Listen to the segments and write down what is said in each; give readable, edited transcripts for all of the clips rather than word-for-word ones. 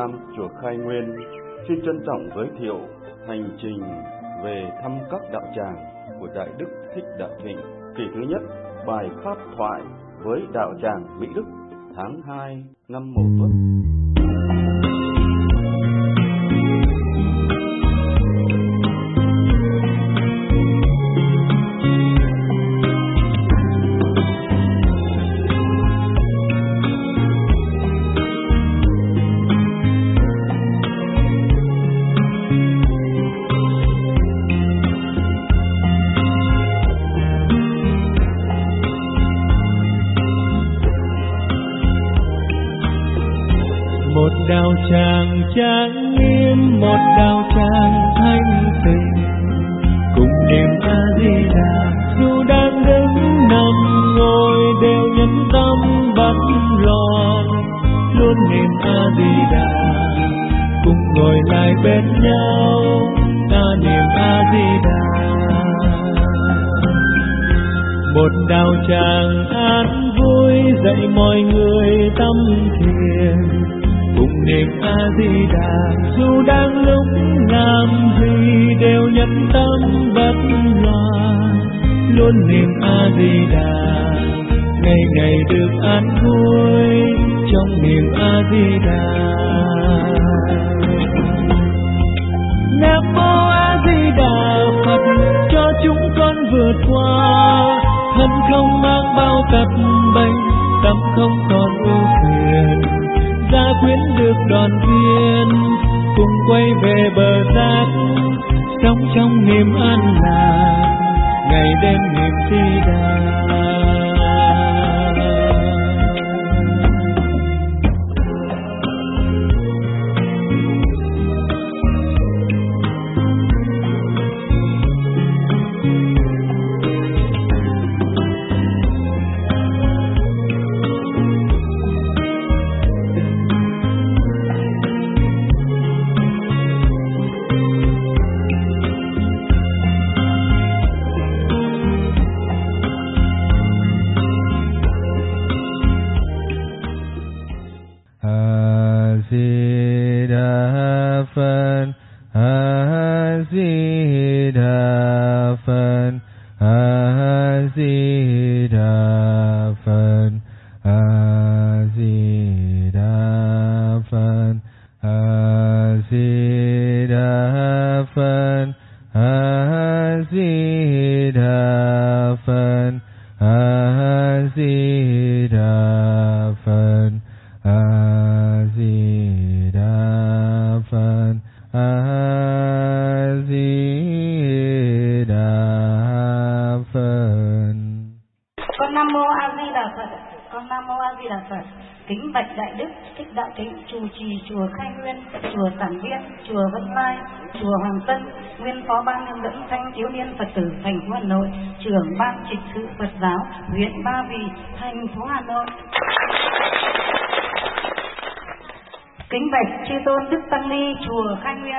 Nam, chùa Khai Nguyên xin trân trọng giới thiệu hành trình về thăm các đạo tràng của Đại Đức Thích Đạo Thịnh. Kỳ thứ nhất, bài pháp thoại với đạo tràng Mỹ Đức, tháng 2 năm Mậu Tuất. Một đạo tràng trang nghiêm, một đạo tràng thanh tịnh, cùng niệm A Di Đà. Dù đang đứng nằm ngồi đều nhẫn tâm bất loạn, luôn niệm A Di Đà. Cùng ngồi lại bên nhau, ta niệm A Di Đà. Một đạo tràng an vui dạy mọi người tâm thiền, cùng niệm A Di Đà. Dù đang lúc làm gì đều nhẫn tâm bất loạn, luôn niệm A Di Đà. Ngày ngày được an vui trong niệm A Di Đà. Nam mô A Di Đà Phật, cho chúng con vượt qua thân không mang bao tật bệnh, tâm không còn ưu phiền, gia quyến được đoàn viên, cùng quay về bờ giác, sống trong niềm an lạc, ngày đêm niệm Di Đà. Kính bạch Đại Đức Thích Đạo Thịnh, trụ trì chùa Khai Nguyên, chùa Tản Viên, chùa Vân Lai, chùa Hoàng Tân, nguyên phó ban hướng dẫn thanh thiếu niên Phật tử thành phố Hà Nội, trưởng ban trịch sự Phật giáo huyện Ba Vì, thành phố Hà Nội. Kính bạch chư tôn Đức Tăng Ni chùa Khai Nguyên.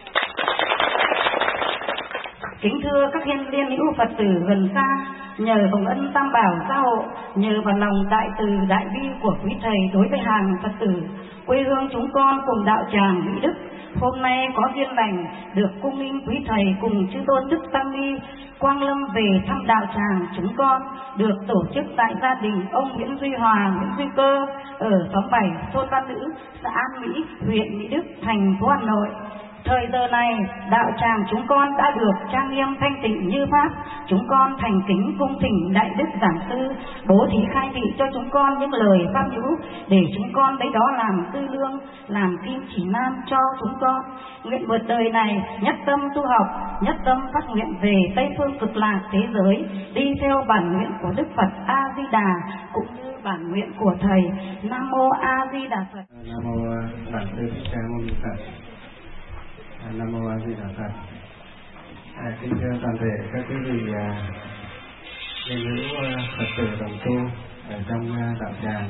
Kính thưa các hiên liên hữu Phật tử gần xa, nhờ hồng ân tam bảo gia hộ, nhờ vào lòng đại từ đại bi của quý thầy đối với hàng Phật tử quê hương chúng con cùng đạo tràng Mỹ Đức, hôm nay có duyên lành được cung nghinh quý thầy cùng chư tôn Đức Tăng Ni quang lâm về thăm đạo tràng chúng con, được tổ chức tại gia đình ông Nguyễn Duy Hòa, Nguyễn Duy Cơ ở xóm 7, thôn Văn Lữ, xã An Mỹ, huyện Mỹ Đức, thành phố Hà Nội. Thời giờ này, đạo tràng chúng con đã được trang nghiêm thanh tịnh như pháp. Chúng con thành kính cung thỉnh Đại Đức Giảng Sư bố thí khai thị cho chúng con những lời pháp nhũ, để chúng con lấy đó làm tư lương, làm kim chỉ nam cho chúng con. Nguyện vượt đời này nhất tâm tu học, nhất tâm phát nguyện về Tây phương cực lạc thế giới, đi theo bản nguyện của Đức Phật A Di Đà cũng như bản nguyện của thầy. Nam mô A Di Đà Phật. Nam mô Đại Sư Thích Ca Mâu Ni Phật. Nam mô A Di Đà Phật. Kính thưa toàn thể các quý vị liên hữu Phật tử đồng tu ở trong đạo tràng.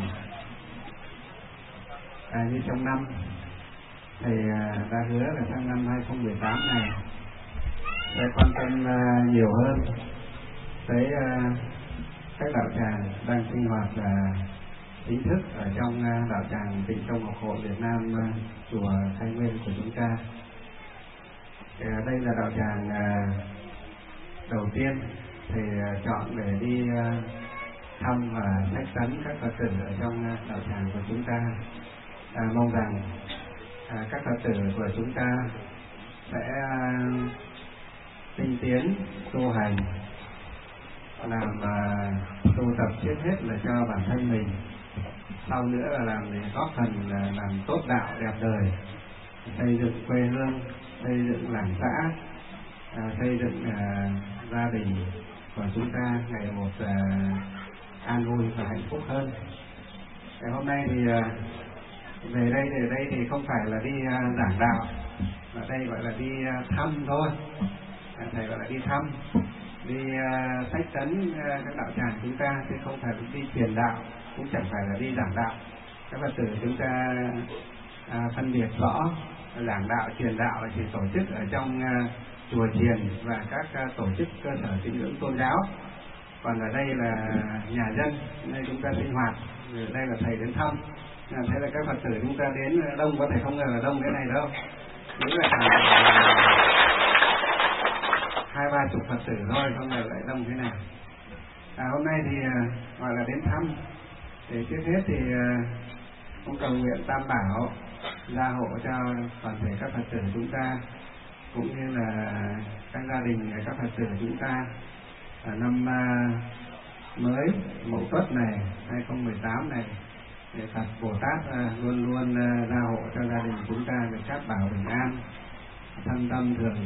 Như trong năm thầy đã hứa là sang năm 2018 này sẽ quan tâm nhiều hơn tới các đạo tràng đang sinh hoạt chính thức ở trong đạo tràng Tịnh Tông Học Hội Việt Nam, chùa Khai Nguyên của chúng ta. Đây là đạo tràng đầu tiên thầy chọn để đi thăm và sách tấn các Phật tử ở trong đạo tràng của chúng ta. Mong rằng các Phật tử của chúng ta sẽ tinh tiến tu hành, làm tu tập trước hết là cho bản thân mình, sau nữa là làm để góp phần làm tốt đạo đẹp đời, xây dựng quê hương, xây dựng làng xã, xây dựng gia đình của chúng ta ngày một an vui và hạnh phúc hơn. Ngày hôm nay thì về đây thì không phải là đi giảng đạo, mà đây gọi là đi thăm thôi. Thầy gọi là đi thăm, đi sách tấn các đạo tràng chúng ta, chứ không phải đi truyền đạo, cũng chẳng phải là đi giảng đạo. Các Phật tử chúng ta phân biệt rõ giảng đạo, truyền đạo là chỉ tổ chức ở trong chùa chiền và các tổ chức cơ sở tín ngưỡng tôn giáo. Còn ở đây là nhà dân, nơi chúng ta sinh hoạt, đây là thầy đến thăm. Thế là các Phật tử chúng ta đến đông, có thể không ngờ là đông thế này đâu. Những là 20-30 Phật tử thôi, không ngờ lại đông thế này. Hôm nay thì gọi là đến thăm. Thì trước hết thì cũng cầu nguyện Tam Bảo gia hộ cho toàn thể các Phật tử chúng ta, cũng như là các gia đình các Phật tử chúng ta năm mới Mậu Tuất này 2018 này, để Phật Bồ Tát luôn luôn gia hộ cho gia đình chúng ta được cát bảo bình an, thân tâm thường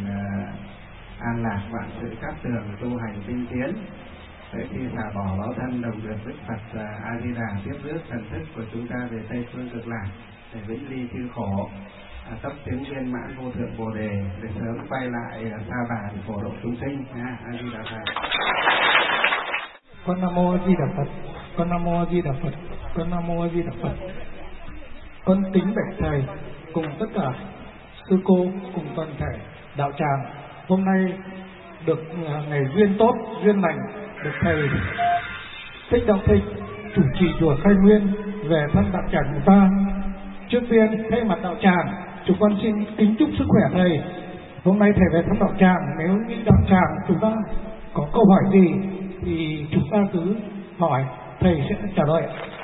an lạc, vạn sự cát tường, tu hành tinh tiến. Để khi xả bỏ báo thân đồng được Đức Phật A Di Đà tiếp rước thần thức của chúng ta về Tây phương Cực Lạc, để vĩnh ly chư khổ, tốc tiến viên mãn vô thượng Bồ đề, để sớm quay lại sa bàn phổ độ chúng sinh. A Di Đà Phật. Con Nam Mô A Di Đà Phật. Con Nam Mô A Di Đà Phật. Con Nam Mô A Di Đà Phật. Con kính bạch thầy cùng tất cả sư cô cùng toàn thể đạo tràng, hôm nay được ngày duyên tốt duyên lành, được thầy Thích Đạo Thịnh chủ trì chùa Khai Nguyên về thăm đạo tràng của ta. Trước tiên thay mặt đạo tràng, chúng con xin kính chúc sức khỏe thầy. Hôm nay thầy về thăm đạo tràng, nếu như đạo tràng chúng ta có câu hỏi gì thì chúng ta cứ hỏi, thầy sẽ trả lời.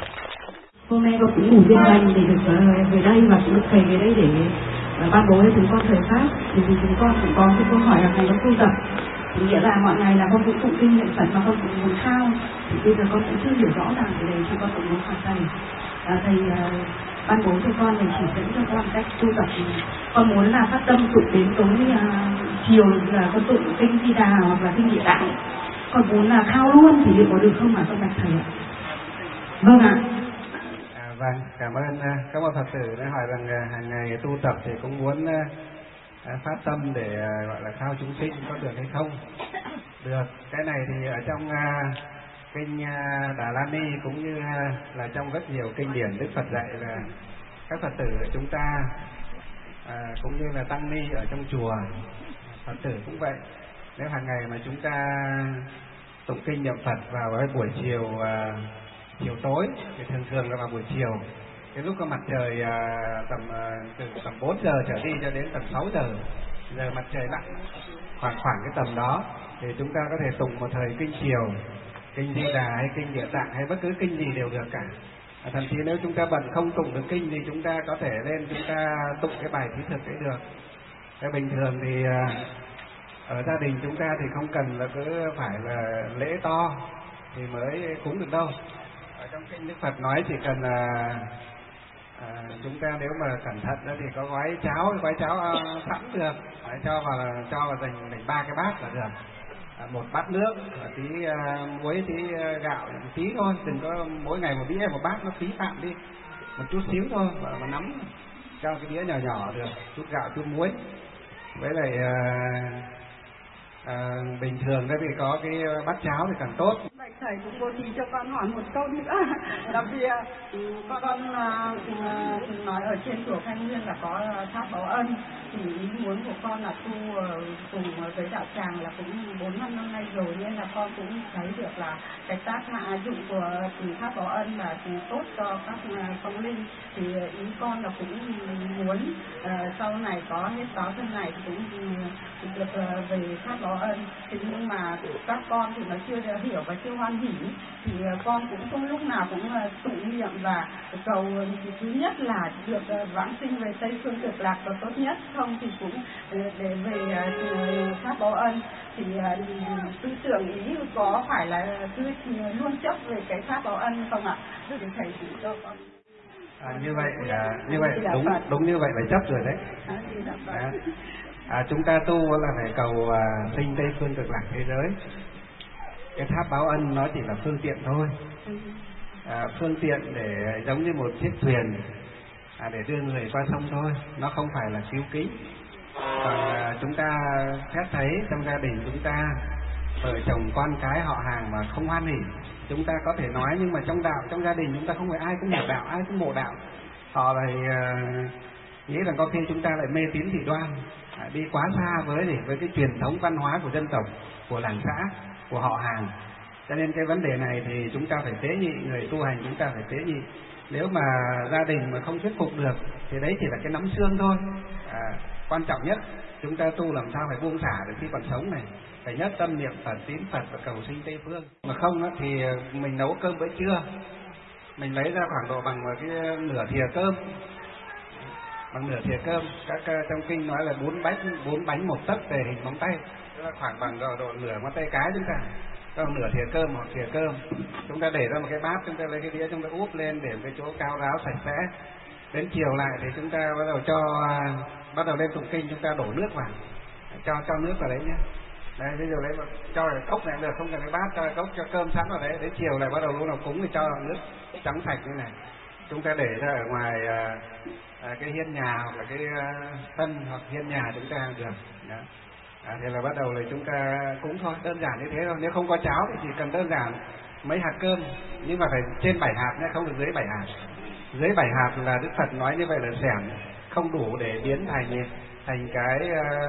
Hôm nay con cũng đủ duyên lành để được về đây, và cũng được thầy về đây để ban bố cho chúng con thời pháp. Thì chúng con cũng có cái câu hỏi hàng ngày trong tu tập. Thì nghĩa là mọi ngày là con cũng tụng kinh niệm Phật mà con cũng muốn khao. Thì bây giờ con cũng chưa hiểu rõ ràng về đây, thì con cũng muốn hỏi thầy. Thầy ban bố cho con, thầy chỉ dẫn cho con cách tu tập. Con muốn là phát tâm tụng đến tối chiều là con tụng kinh Di Đà hoặc là kinh Địa Tạng. Con muốn là khao luôn thì liệu có được không mà con bạch thầy ạ? Vâng ạ. Vâng, cảm ơn các bạn Phật tử đã hỏi rằng hàng ngày tu tập thì cũng muốn phát tâm để gọi là khao chúng sinh, có được hay không? Được. Cái này thì ở trong kinh Đà La Ni cũng như là trong rất nhiều kinh điển Đức Phật dạy là các Phật tử của chúng ta cũng như là tăng ni ở trong chùa, Phật tử cũng vậy. Nếu hàng ngày mà chúng ta tụng kinh niệm Phật vào cái buổi chiều tối, thì thường là vào buổi chiều, cái lúc có mặt trời từ tầm 4 giờ trở đi cho đến tầm 6 giờ mặt trời lặn, khoảng cái tầm đó, thì chúng ta có thể tụng một thời kinh chiều, kinh Di Đà hay kinh Địa Tạng hay bất cứ kinh gì đều được cả. Thậm chí nếu chúng ta bận không tụng được kinh thì chúng ta có thể lên chúng ta tụng cái bài thí thực ấy được. Cái bình thường thì ở gia đình chúng ta thì không cần là cứ phải là lễ to thì mới cúng được đâu. Ở trong kinh Đức Phật nói chỉ cần là chúng ta nếu mà cẩn thận đó thì có gói cháo sẵn được, cho vào dành 3 cái bát là được. Một bát nước, tí muối, tí gạo, một tí thôi, đừng có mỗi ngày một đĩa một bát, nó phí phạm đi, một chút xíu thôi, và nắm cho cái đĩa nhỏ được, chút gạo chút muối, với lại bình thường đó thì có cái bát cháo thì càng tốt. Bạch thầy cũng bố trí cho con hỏi một câu nữa là vì con nói ở trên chùa Thanh Nguyên là có tháp báo ân, thì ý muốn của con là tu cùng với đạo tràng là cũng 4-5 năm nay rồi, nên là con cũng thấy được là cái tác dụng của tháp báo ân là tốt cho các phong linh, thì ý con là cũng muốn sau này có hết báo thân này thì cũng được về tháp báo ân. Thế nhưng mà các con thì nó chưa hiểu và chưa hoan hỉ, thì con cũng không lúc nào cũng tụng niệm và cầu thứ nhất là được vãng sinh về Tây Phương Cực Lạc và tốt nhất, không thì cũng để về tháp báo ân. Thì tư tưởng ý có phải là cứ luôn chấp về cái tháp báo ân không ạ? Thì thầy chỉ cho con. Như vậy đúng như vậy là chấp rồi đấy. Chúng ta tu là phải cầu sinh Tây Phương Cực Lạc thế giới. Cái tháp báo ân nó chỉ là phương tiện thôi, phương tiện để giống như một chiếc thuyền để đưa người qua sông thôi, nó không phải là cứu kính. Còn chúng ta xét thấy trong gia đình chúng ta vợ chồng con cái họ hàng mà không hoan hỉ, chúng ta có thể nói, nhưng mà trong đạo, trong gia đình chúng ta không phải ai cũng hiểu đạo, ai cũng mộ đạo. Họ lại nghĩ rằng có khi chúng ta lại mê tín dị đoan, đi quá xa với cái truyền thống văn hóa của dân tộc, của làng xã, của họ hàng. Cho nên cái vấn đề này thì chúng ta phải tế nhị, người tu hành chúng ta phải tế nhị. Nếu mà gia đình mà không thuyết phục được thì đấy chỉ là cái nắm xương thôi. Quan trọng nhất chúng ta tu làm sao phải buông xả được khi còn sống này, phải nhất tâm niệm Phật, tín Phật và cầu sinh Tây Phương. Mà không thì mình nấu cơm bữa trưa, mình lấy ra khoảng độ bằng cái nửa thìa cơm, bằng nửa thìa cơm. Các trong kinh nói là 4 bánh 1 tấc về hình móng tay, tức là khoảng bằng độ nửa ngón tay cái chúng ta. Còn nửa thìa cơm hoặc thìa cơm, chúng ta để ra một cái bát, chúng ta lấy cái đĩa chúng ta úp lên để cái chỗ cao ráo sạch sẽ. Đến chiều lại thì chúng ta bắt đầu lên tụng kinh, chúng ta đổ nước vào, cho nước vào đấy nhé. Đấy, ví dụ đấy cho cái cốc này được, không cần cái bát, cho cái cốc, cho cơm sẵn vào đấy. Đến chiều lại bắt đầu lúc nào cúng thì cho nước trắng sạch như này. Chúng ta để ra ở ngoài cái hiên nhà hoặc là cái sân hoặc hiên nhà chúng ta được. Đó. Thì là bắt đầu là chúng ta cúng thôi, đơn giản như thế thôi. Nếu không có cháo thì chỉ cần đơn giản mấy hạt cơm, nhưng mà phải trên 7 hạt nhé, không được dưới 7 hạt. Dưới 7 hạt là Đức Phật nói như vậy là xẻng, không đủ để biến thành cái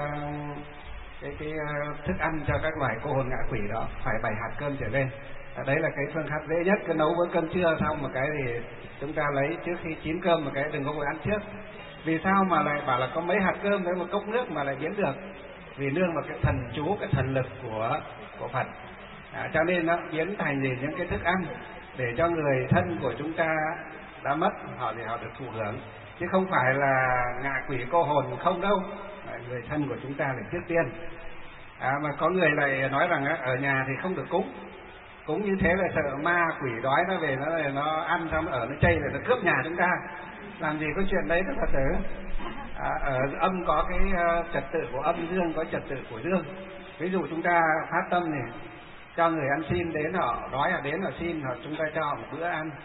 thức ăn cho các loài cô hồn ngạ quỷ đó, phải 7 hạt cơm trở lên. Đấy là cái phương pháp dễ nhất. Cứ nấu bữa cơm trưa xong một cái thì chúng ta lấy trước khi chín cơm một cái, đừng có vội ăn trước. Vì sao mà lại bảo là có mấy hạt cơm với một cốc nước mà lại biến được? Vì nương vào cái thần chú, cái thần lực của Phật. Cho nên nó biến thành những cái thức ăn để cho người thân của chúng ta đã mất họ được thụ hưởng, chứ không phải là ngạ quỷ cô hồn không đâu. Người thân của chúng ta là trước tiên. Mà có người lại nói rằng ở nhà thì không được cúng như thế là sợ ma quỷ đói nó về, nó ăn xong ở nó chay rồi nó cướp nhà chúng ta. Làm gì có chuyện đấy, Đức Phật tử. Ở âm có cái trật tự của âm, dương có trật tự của dương. Ví dụ chúng ta phát tâm này cho người ăn xin đến, họ đói họ đến họ xin, họ chúng ta cho họ một bữa ăn.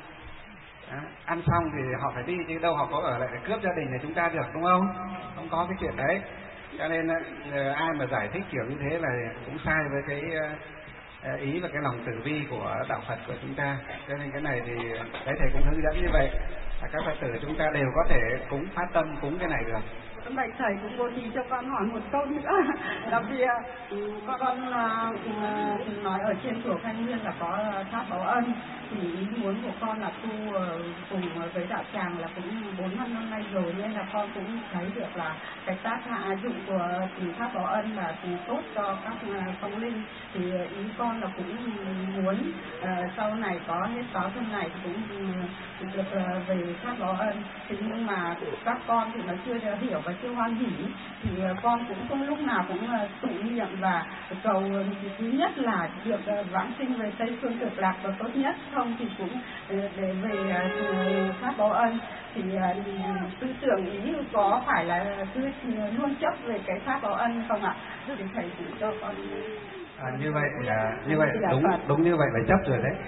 Ăn xong thì họ phải đi, chứ đâu họ có ở lại để cướp gia đình này chúng ta được, đúng không? Không có cái chuyện đấy. Cho nên ai mà giải thích kiểu như thế là cũng sai với cái ý và cái lòng từ bi của đạo Phật của chúng ta. Cho nên cái này thì đấy thầy cũng hướng dẫn như vậy, các Phật tử chúng ta đều có thể cúng, phát tâm cúng cái này được. Bạch thầy cũng bố trí cho con hỏi một câu nữa là vì con nói ở trên chùa Thanh Nguyên là có tháp báo ân, thì ý muốn của con là tu cùng với đạo tràng là cũng 4-5 năm nay rồi, nên là con cũng thấy được là cái tác dụng của tháp báo ân là tốt cho các phong linh, thì ý con là cũng muốn sau này có hết báo thân này thì cũng được về tháp báo ân. Thế nhưng mà các con thì nó chưa hiểu và chưa hoan hỉ, thì con cũng không lúc nào cũng tụng niệm và cầu thứ nhất là được vãng sinh về Tây Phương Cực Lạc và tốt nhất, không thì cũng để về tháp báo ân. Thì tư tưởng ý có phải là cứ luôn chấp về cái tháp báo ân không ạ? Thì thầy chỉ cho con. Như vậy đúng như vậy là chấp rồi đấy.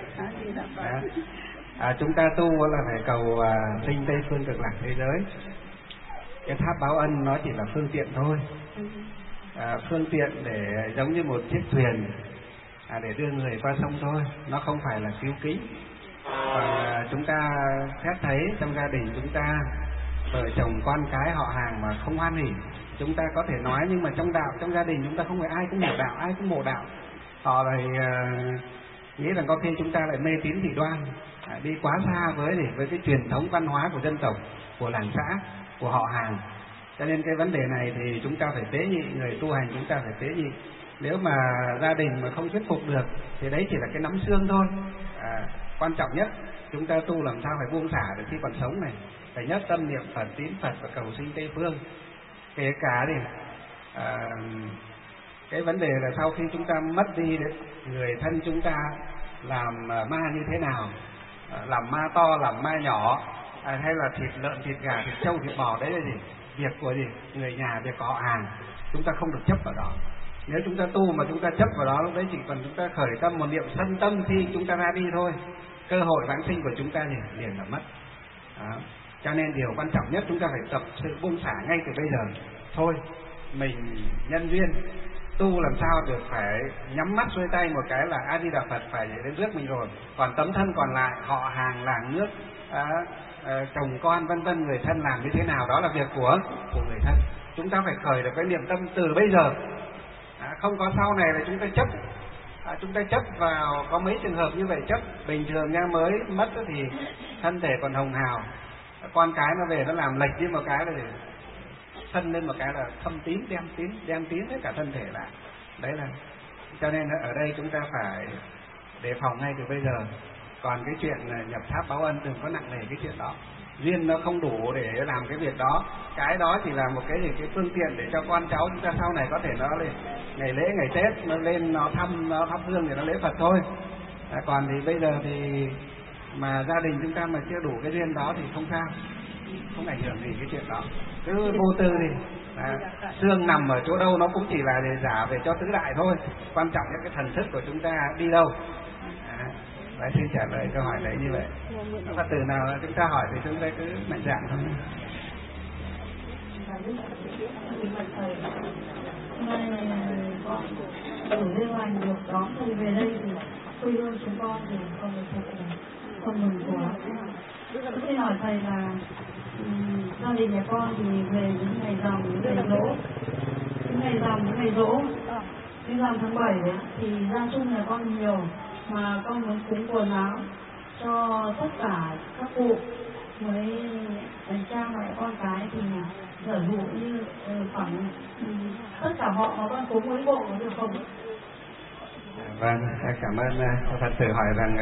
Chúng ta tu là phải cầu sinh Tây Phương Cực Lạc thế giới. Cái tháp báo ân nó chỉ là phương tiện thôi. phương tiện để giống như một chiếc thuyền để đưa người qua sông thôi, nó không phải là cứu kính. Còn chúng ta xét thấy trong gia đình chúng ta vợ chồng con cái họ hàng mà không hoan hỉ, chúng ta có thể nói, nhưng mà trong gia đình chúng ta không phải ai cũng hiểu đạo, ai cũng mộ đạo. Họ lại nghĩ rằng có khi chúng ta lại mê tín dị đoan, đi quá xa với cái truyền thống văn hóa của dân tộc, của làng xã, của họ hàng. Cho nên cái vấn đề này thì chúng ta phải tế nhị, người tu hành chúng ta phải tế nhị. Nếu mà gia đình mà không thuyết phục được thì đấy chỉ là cái nắm xương thôi. Quan trọng nhất chúng ta tu làm sao phải buông xả được khi còn sống này, phải nhất tâm niệm Phật, tín Phật và cầu sinh Tây phương. Kể cả thì cái vấn đề là sau khi chúng ta mất đi đấy, người thân chúng ta làm ma như thế nào, làm ma to, làm ma nhỏ, hay là thịt lợn, thịt gà, thịt trâu, thịt bò, đấy là gì? Việc của gì? Người nhà, việc của họ hàng. Chúng ta không được chấp vào đó. Nếu chúng ta tu mà chúng ta chấp vào đó, lúc đấy chỉ cần chúng ta khởi tâm một niệm sân tâm khi chúng ta ra đi thôi, cơ hội vãng sinh của chúng ta liền là mất. Đó. Cho nên điều quan trọng nhất chúng ta phải tập sự buông xả ngay từ bây giờ. Thôi, mình nhân duyên tu làm sao được, phải nhắm mắt xuôi tay một cái là A Di Đà Phật phải đến rước mình rồi. Còn tấm thân còn lại, họ hàng, làng nước, chồng con vân vân, người thân làm như thế nào đó là việc của người thân. Chúng ta phải khởi được cái niệm tâm từ bây giờ. Không có sau này là chúng ta chấp. Chúng ta chấp vào, có mấy trường hợp như vậy chấp. Bình thường nha, mới mất thì thân thể còn hồng hào, con cái nó về nó làm lệch đi một cái là thân lên một cái là thâm tín, đem tín hết cả thân thể lại. Đấy là cho nên ở đây chúng ta phải đề phòng ngay từ bây giờ. Còn cái chuyện nhập tháp báo ân đừng có nặng nề cái chuyện đó. Duyên nó không đủ để làm cái việc đó. Cái đó chỉ là một cái phương tiện để cho con cháu chúng ta sau này có thể nó lên ngày lễ ngày Tết nó lên nó thắp hương để nó lễ Phật thôi. Còn thì bây giờ thì mà gia đình chúng ta mà chưa đủ cái duyên đó thì không sao, không ảnh hưởng gì cái chuyện đó. Cứ vô tư đi. Xương nằm ở chỗ đâu nó cũng chỉ là để giả về cho tứ đại thôi. Quan trọng là cái thần thức của chúng ta đi đâu. Đấy, xin trả lời câu hỏi đấy như vậy. Phật tử nào chúng ta hỏi thì chúng ta cứ mạnh dạn thôi. Ở bên ngoài được đón thầy về đây thì quê hương chúng con thì con được thật là không mừng quá. Xin hỏi thầy là gia đình nhà con thì về những ngày rằm, những ngày dỗ, những ngày dỗ, những rằm tháng 7 đấy, thì gia chung nhà con nhiều, mà con muốn cúng quần áo cho tất cả các cụ với cha mẹ con cái thì giả dụ như khoảng tất cả họ mà con cúng mấy bộ có được không? Vâng, cảm ơn Phật tử hỏi rằng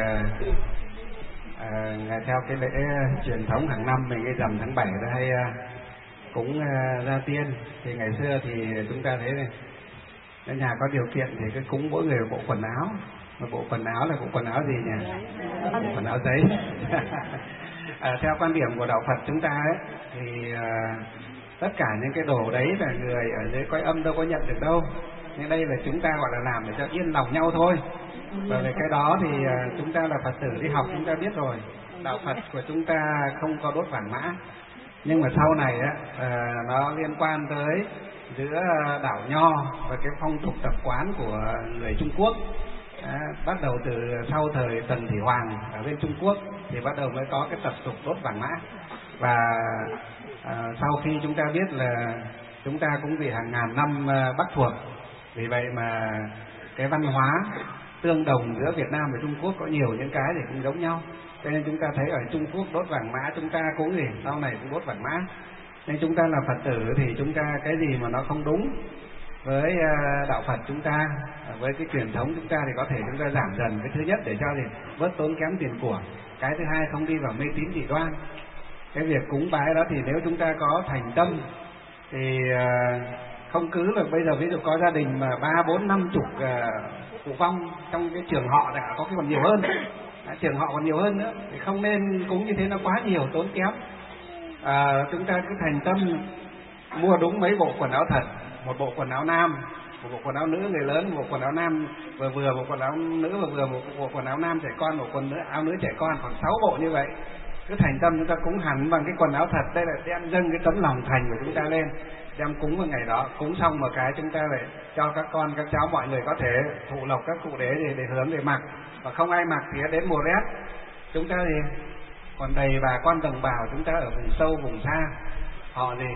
theo cái lễ truyền thống hàng năm mình cái rằm tháng 7 hay cúng gia tiên, thì ngày xưa thì chúng ta thấy này, ở nhà có điều kiện thì cứ cúng mỗi người một bộ quần áo. Một bộ quần áo là bộ quần áo gì nhỉ? Bộ quần áo giấy. Theo quan điểm của đạo Phật chúng ta ấy, thì tất cả những cái đồ đấy là người ở dưới cõi âm đâu có nhận được đâu. Nhưng đây là chúng ta gọi là làm để cho yên lòng nhau thôi. Và về cái đó thì chúng ta là Phật tử đi học chúng ta biết rồi. Đạo Phật của chúng ta không có đốt vàng mã. Nhưng mà sau này á, nó liên quan tới giữa đạo Nho và cái phong tục tập quán của người Trung Quốc. Bắt đầu từ sau thời Tần Thủy Hoàng ở bên Trung Quốc thì bắt đầu mới có cái tập tục đốt vàng mã. Và sau khi chúng ta biết là chúng ta cũng vì hàng ngàn năm Bắc thuộc, vì vậy mà cái văn hóa tương đồng giữa Việt Nam và Trung Quốc có nhiều những cái thì cũng giống nhau. Cho nên chúng ta thấy ở Trung Quốc đốt vàng mã, chúng ta cũng gì sau này cũng đốt vàng mã. Nên chúng ta là Phật tử thì chúng ta cái gì mà nó không đúng với đạo Phật chúng ta, với cái truyền thống chúng ta thì có thể chúng ta giảm dần. Cái thứ nhất để cho gì bớt tốn kém tiền của. Cái thứ hai không đi vào mê tín dị đoan. Cái việc cúng bái đó thì nếu chúng ta có thành tâm thì không cứ là bây giờ ví dụ có gia đình mà 3, 4, 50 cụ vong trong cái trường họ này, có cái còn nhiều hơn, trường họ còn nhiều hơn nữa, thì không nên cúng như thế, nó quá nhiều tốn kém. Chúng ta cứ thành tâm mua đúng mấy bộ quần áo thật, một bộ quần áo nam, một bộ quần áo nữ người lớn, một bộ quần áo nam vừa, một quần áo nữ vừa, một bộ quần áo nam trẻ con, một quần áo nữ trẻ con, khoảng 6 bộ như vậy. Cứ thành tâm chúng ta cúng hẳn bằng cái quần áo thật, đây là đem dâng cái tấm lòng thành của chúng ta lên. đem cúng vào ngày đó, cúng xong một cái chúng ta lại cho các con các cháu mọi người có thể thụ lộc các cụ đế để hướng để mặc, và không ai mặc thì đến mùa rét chúng ta thì còn đầy bà con đồng bào chúng ta ở vùng sâu vùng xa, họ thì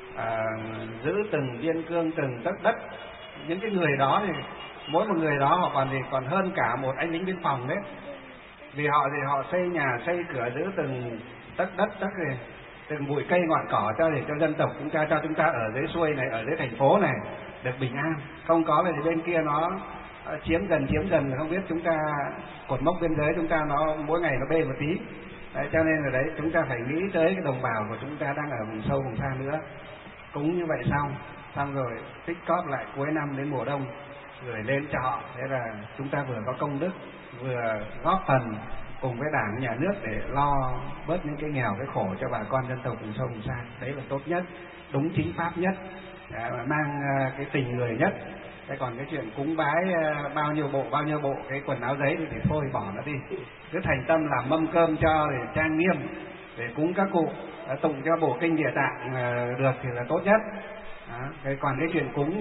giữ từng biên cương từng tấc đất. Những cái người đó thì mỗi một người đó họ còn hơn cả một anh lính biên phòng đấy, vì họ thì họ xây nhà xây cửa giữ từng tấc đất từng bụi cây ngọn cỏ để cho dân tộc chúng ta, cho chúng ta ở dưới xuôi này, ở dưới thành phố này được bình an. Không có về bên kia nó chiếm dần không biết chúng ta cột mốc biên giới chúng ta nó mỗi ngày nó bê một tí. Đấy, cho nên là đấy chúng ta phải nghĩ tới cái đồng bào của chúng ta đang ở vùng sâu vùng xa nữa. Cúng như vậy xong rồi tích cóp lại cuối năm đến mùa đông gửi lên cho họ, thế là chúng ta vừa có công đức, vừa góp phần cùng với Đảng nhà nước để lo bớt những cái nghèo cái khổ cho bà con dân tộc vùng sâu vùng xa. Đấy là tốt nhất, đúng chính pháp nhất, mang cái tình người nhất. Thế còn cái chuyện cúng bái bao nhiêu bộ cái quần áo giấy thì thôi bỏ nó đi, cứ thành tâm làm mâm cơm cho để trang nghiêm để cúng các cụ, tụng cho bổ kinh địa tạng được thì là tốt nhất. Đó. Còn cái chuyện cúng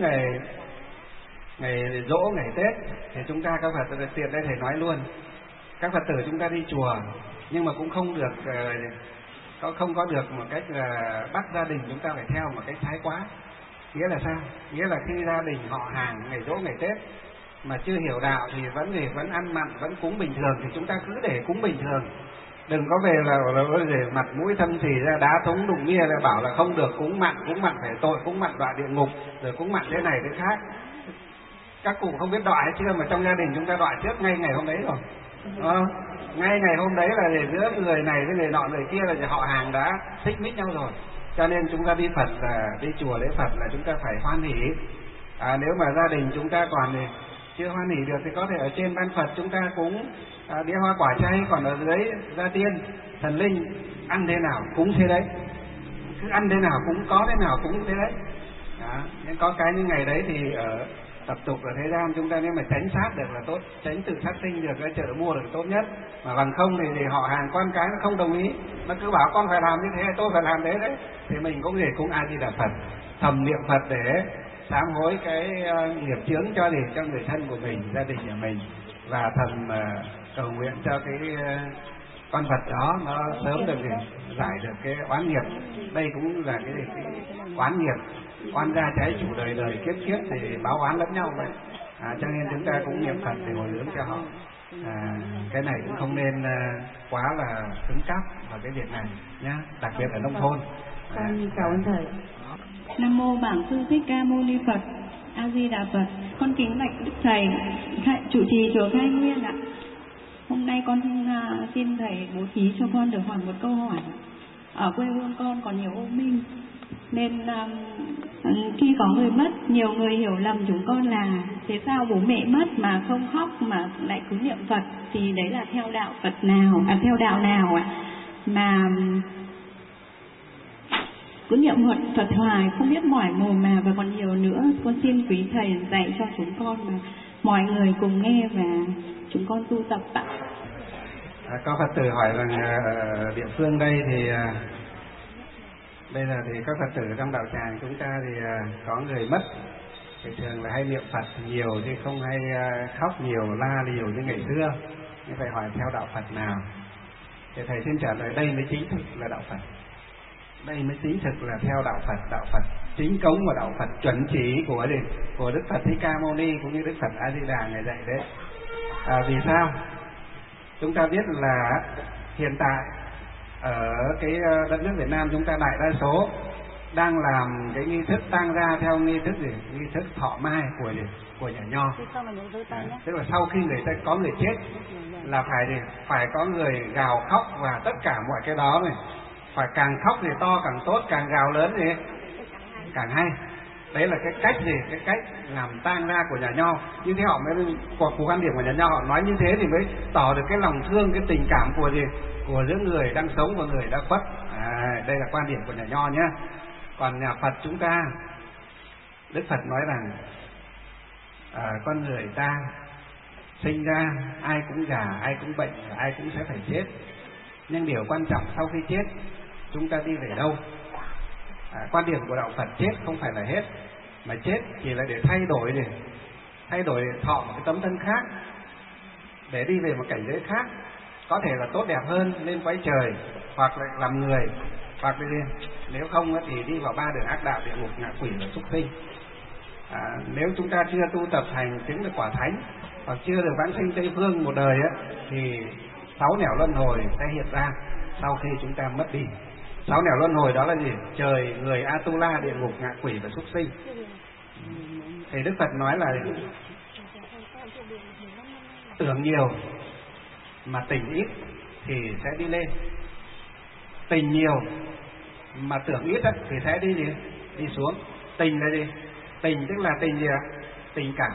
ngày dỗ, ngày Tết thì chúng ta các Phật tử tiện đây thầy nói luôn, các Phật tử chúng ta đi chùa nhưng mà cũng không có được một cách bắt gia đình chúng ta phải theo một cách thái quá. Nghĩa là sao? Nghĩa là khi gia đình họ hàng ngày dỗ ngày Tết mà chưa hiểu đạo thì vẫn ăn mặn, vẫn cúng bình thường thì chúng ta cứ để cúng bình thường. Đừng có về là để mặt mũi thâm thì ra đá thúng đụng bia là bảo là không được cúng mặn phải tội, cúng mặn đọa địa ngục, rồi cúng mặn thế này thế khác. Các cụ không biết đọa hay chưa mà trong gia đình chúng ta đọa trước ngay ngày hôm đấy rồi. Ngay ngày hôm đấy là để giữa người này với người nọ người kia là họ hàng đã xích mích nhau rồi. Cho nên chúng ta đi Phật là đi chùa lễ Phật là chúng ta phải hoan hỉ. Nếu mà gia đình chúng ta còn thì chưa hoan hỉ được thì có thể ở trên ban Phật chúng ta cúng đĩa hoa quả chay, còn ở dưới gia tiên thần linh ăn thế nào cúng thế đấy, cứ ăn thế nào cũng có thế nào cũng thế đấy. Nên có cái như ngày đấy thì ở tập tục ở thế gian chúng ta nếu mà tránh sát được là tốt, tránh tự sát sinh được, cái chợ mua được tốt nhất. Mà bằng không thì họ hàng con cái nó không đồng ý, nó cứ bảo con phải làm như thế, tôi phải làm thế đấy, thì mình cũng để cúng A Di Đà Phật, thầm niệm Phật để sám hối cái nghiệp chướng cho người thân của mình, gia đình nhà mình, và thầm cầu nguyện cho cái con vật đó nó sớm được giải được cái oán nghiệp. Đây cũng là cái oán nghiệp, oan gia trái chủ đời đời kiếp kiếp thì báo oán lẫn nhau vậy. Cho nên chúng ta cũng niệm Phật để hồi hướng cho họ. Cái này cũng không nên quá là cứng cáp vào cái việc này nhá, đặc biệt ở nông thôn. Con chào ơn thầy. Nam mô Bổn Sư Thích Ca Mâu Ni Phật. A Di Đà Phật. Con kính bạch đức thầy chủ trì chùa Khai Nguyên ạ. Hôm nay con xin thầy bố thí cho con được hỏi một câu hỏi. Ở quê hương con còn nhiều ô minh, nên khi có người mất, nhiều người hiểu lầm chúng con là thế sao bố mẹ mất mà không khóc mà lại cứ niệm Phật, thì đấy là theo đạo Phật nào, theo đạo nào ạ? Mà cứ niệm Phật hoài không biết mỏi mồm mà, và còn nhiều nữa. Con xin quý thầy dạy cho chúng con mà mọi người cùng nghe và chúng con tu tập ạ. Có Phật tử hỏi rằng địa phương đây thì bây giờ thì các Phật tử trong đạo tràng chúng ta thì có người mất thì thường là hay niệm Phật nhiều chứ không hay khóc nhiều, la liều như ngày xưa. Nhưng phải hỏi theo đạo Phật nào thì thầy xin trả lời đây mới chính thức là đạo Phật. Đây mới chính thực là theo đạo Phật chính cống và đạo Phật chuẩn chỉ của Đức Phật Thích Ca Mâu Ni cũng như Đức Phật A Di Đà ngày dạy đấy. Vì sao? Chúng ta biết là hiện tại ở cái đất nước Việt Nam chúng ta đại đa số đang làm cái nghi thức tang ra theo nghi thức gì? Nghi thức thọ mai của nhà Nho. Tức là sau khi có người chết là phải có người gào khóc, và tất cả mọi cái đó này phải càng khóc thì to càng tốt, càng gào lớn thì càng hay. Đấy là cái cách cái cách làm tang ra của nhà Nho. Như thế họ mới cuộc quan điểm của nhà Nho, họ nói như thế thì mới tỏ được cái lòng thương, cái tình cảm của giữa người đang sống và người đã khuất. Đây là quan điểm của nhà Nho nhé. Còn nhà Phật chúng ta, Đức Phật nói rằng con người ta sinh ra ai cũng già, ai cũng bệnh, ai cũng sẽ phải chết. Nhưng điều quan trọng sau khi chết chúng ta đi về đâu? Quan điểm của đạo Phật chết không phải là hết, mà chết chỉ là để thay đổi thọ một cái tấm thân khác, để đi về một cảnh giới khác, có thể là tốt đẹp hơn, lên cõi trời, hoặc là làm người, hoặc là nếu không thì đi vào 3 đường ác đạo, địa ngục, ngạ quỷ và súc sinh. Nếu chúng ta chưa tu tập hành chứng được quả thánh, hoặc chưa được vãng sinh Tây Phương một đời thì 6 nẻo luân hồi sẽ hiện ra sau khi chúng ta mất đi. 6 nẻo luân hồi đó là gì? Trời, người, Atula, địa ngục, ngạ quỷ và súc sinh. Thì Đức Phật nói là tưởng nhiều mà tình ít thì sẽ đi lên, tình nhiều mà tưởng ít thì sẽ đi xuống. Tình là gì? Tình tức là tình gì ạ? Tình cảm.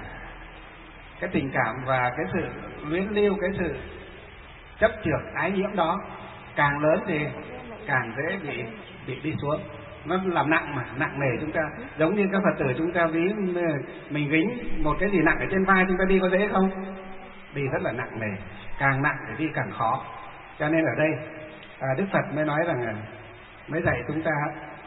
Cái tình cảm và cái sự luyến lưu, cái sự chấp chưởng ái nhiễm đó càng lớn thì càng dễ bị đi xuống. Nó làm nặng nề chúng ta. Giống như các Phật tử chúng ta ví mình gánh một cái gì nặng ở trên vai, chúng ta đi có dễ không? Đi rất là nặng nề, càng nặng thì đi càng khó. Cho nên ở đây Đức Phật mới nói rằng mới dạy chúng ta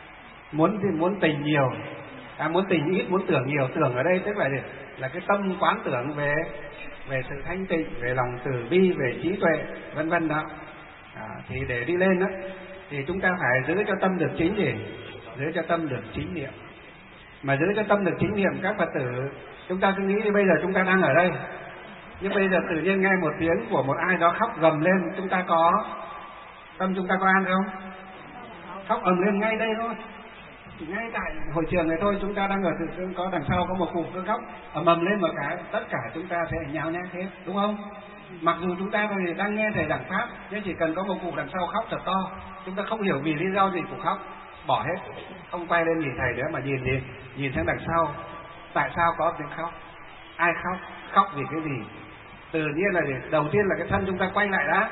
muốn tình nhiều, muốn tình ít, muốn tưởng nhiều. Tưởng ở đây tức là cái tâm quán tưởng về sự thanh tịnh, về lòng từ bi, về trí tuệ, vân vân đó. Thì để đi lên đó thì chúng ta phải giữ cho tâm được chính gì? Giữ cho tâm được chính niệm. Mà giữ cho tâm được chính niệm, các Phật tử chúng ta cứ nghĩ đi, bây giờ chúng ta đang ở đây, nhưng bây giờ tự nhiên nghe một tiếng của một ai đó khóc gầm lên, chúng ta có tâm chúng ta có an không? Khóc ầm lên ngay đây thôi, chỉ ngay tại hội trường này thôi. Chúng ta đang ở có đằng sau có một cụ cứ khóc ầm lên một cái, tất cả chúng ta sẽ nhào nhác hết, đúng không? Mặc dù chúng ta đang nghe thầy giảng pháp, nhưng chỉ cần có một cụ đằng sau khóc thật to, chúng ta không hiểu vì lý do gì cụ khóc, bỏ hết, không quay lên nhìn thầy nữa mà nhìn sang đằng sau. Tại sao có tiếng khóc? Ai khóc? Khóc vì cái gì? Tự nhiên là đầu tiên là cái thân chúng ta quay lại đã,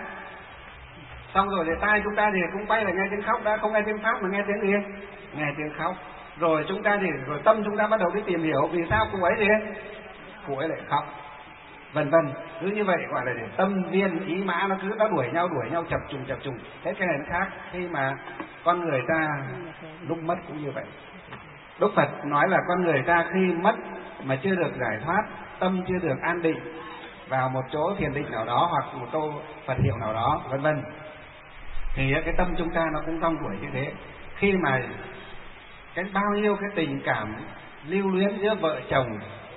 xong rồi thì tai chúng ta thì cũng quay lại nghe tiếng khóc đã, không nghe tiếng pháp mà nghe tiếng gì? Nghe tiếng khóc. Rồi chúng ta rồi tâm chúng ta bắt đầu đi tìm hiểu vì sao cụ ấy lại khóc, vân vân. Cứ như vậy gọi là tâm viên ý mã, nó cứ đuổi nhau chập trùng. Thế cái này nó khác. Khi mà con người ta lúc mất cũng như vậy. Đức Phật nói là con người ta khi mất mà chưa được giải thoát, tâm chưa được an định vào một chỗ thiền định nào đó hoặc một câu Phật hiệu nào đó, vân vân, thì cái tâm chúng ta nó cũng rong ruổi như thế. Khi mà cái bao nhiêu cái tình cảm lưu luyến giữa vợ chồng,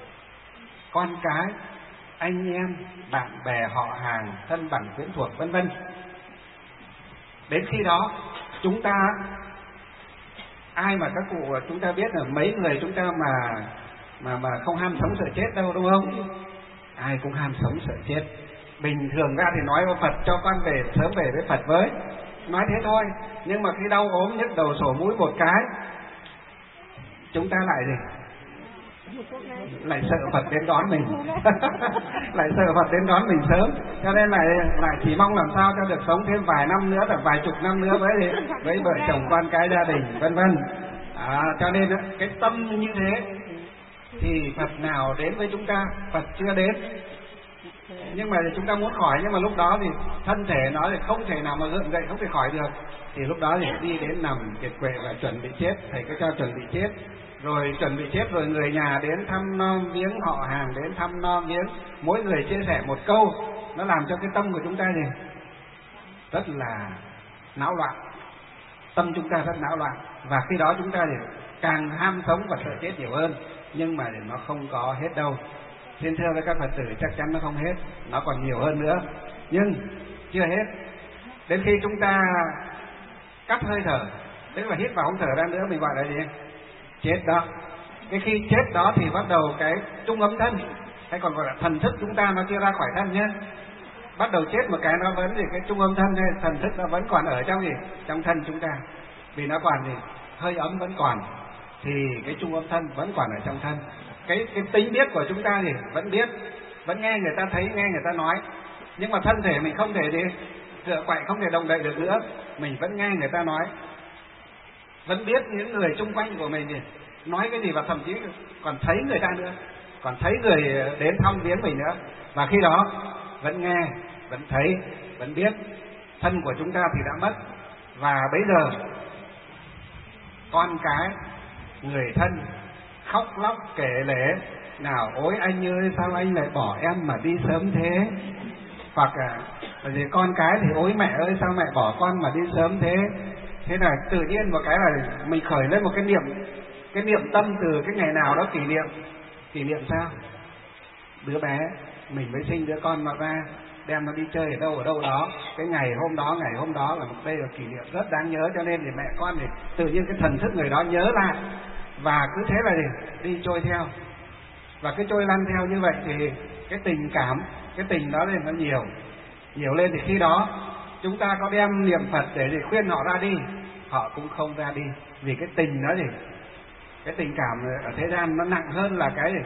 con cái, anh em, bạn bè, họ hàng, thân bằng quyến thuộc, vân vân, đến khi đó chúng ta, ai mà các cụ chúng ta biết là mấy người chúng ta mà không ham sống sợ chết đâu, đúng không? Ai cũng ham sống sợ chết. Bình thường ra thì nói với Phật cho con về sớm về với Phật với, nói thế thôi. Nhưng mà khi đau ốm nhức đầu sổ mũi một cái, chúng ta lại sợ Phật đến đón mình lại sợ Phật đến đón mình sớm, cho nên lại chỉ mong làm sao cho được sống thêm vài năm nữa, hoặc vài chục năm nữa với vợ chồng con cái gia đình, vân vân. Cho nên cái tâm như thế thì Phật nào đến với chúng ta? Phật chưa đến. Nhưng mà chúng ta muốn khỏi, nhưng mà lúc đó thì thân thể nó thì không thể nào mà gượng dậy, không thể khỏi được, thì lúc đó thì đi đến nằm kiệt quệ và chuẩn bị chết. Thầy cứ cho chuẩn bị chết, rồi chuẩn bị chết, rồi người nhà đến thăm nom viếng, họ hàng đến thăm nom viếng, mỗi người chia sẻ một câu, nó làm cho cái tâm của chúng ta rất là náo loạn. Tâm chúng ta rất náo loạn, và khi đó chúng ta thì càng ham sống và sợ chết nhiều hơn. Nhưng mà nó không có hết đâu. Xin thưa với các Phật tử, chắc chắn nó không hết, nó còn nhiều hơn nữa, nhưng chưa hết. Đến khi chúng ta cắt hơi thở, tức là hít vào không thở ra nữa, mình gọi là gì? Chết đó. Cái khi chết đó thì bắt đầu cái trung âm thân, hay còn gọi là thần thức chúng ta, nó chưa ra khỏi thân nhé. Bắt đầu chết một cái nó vẫn cái trung âm thân hay thần thức nó vẫn còn ở trong thân chúng ta, vì nó còn hơi ấm vẫn còn, thì cái trung âm thân vẫn còn ở trong thân. Cái tính biết của chúng ta thì vẫn biết, vẫn nghe người ta thấy, nghe người ta nói, nhưng mà thân thể mình không thể dựa quậy, không thể động đậy được nữa. Mình vẫn nghe người ta nói, vẫn biết những người xung quanh của mình nói cái gì, và thậm chí còn thấy người ta nữa, còn thấy người đến thăm viếng mình nữa. Và khi đó vẫn nghe, vẫn thấy, vẫn biết. Thân của chúng ta thì đã mất, và bây giờ con cái, người thân khóc lóc kể lể, nào ôi anh ơi sao anh lại bỏ em mà đi sớm thế, hoặc là gì con cái thì ôi mẹ ơi sao mẹ bỏ con mà đi sớm thế. Thế là tự nhiên một cái là mình khởi lên một cái niệm tâm từ cái ngày nào đó kỷ niệm sao? Đứa bé mình mới sinh đứa con nó ra, đem nó đi chơi ở đâu đó, cái ngày hôm đó là đây là kỷ niệm rất đáng nhớ, cho nên thì mẹ con thì tự nhiên cái thần thức người đó nhớ lại, và cứ thế là đi trôi theo, và cứ trôi lăn theo như vậy thì cái tình cảm, cái tình đó thì nó nhiều lên, thì khi đó chúng ta có đem niệm Phật để khuyên họ ra đi, họ cũng không ra đi, vì cái tình đó thì cái tình cảm ở thế gian nó nặng hơn là cái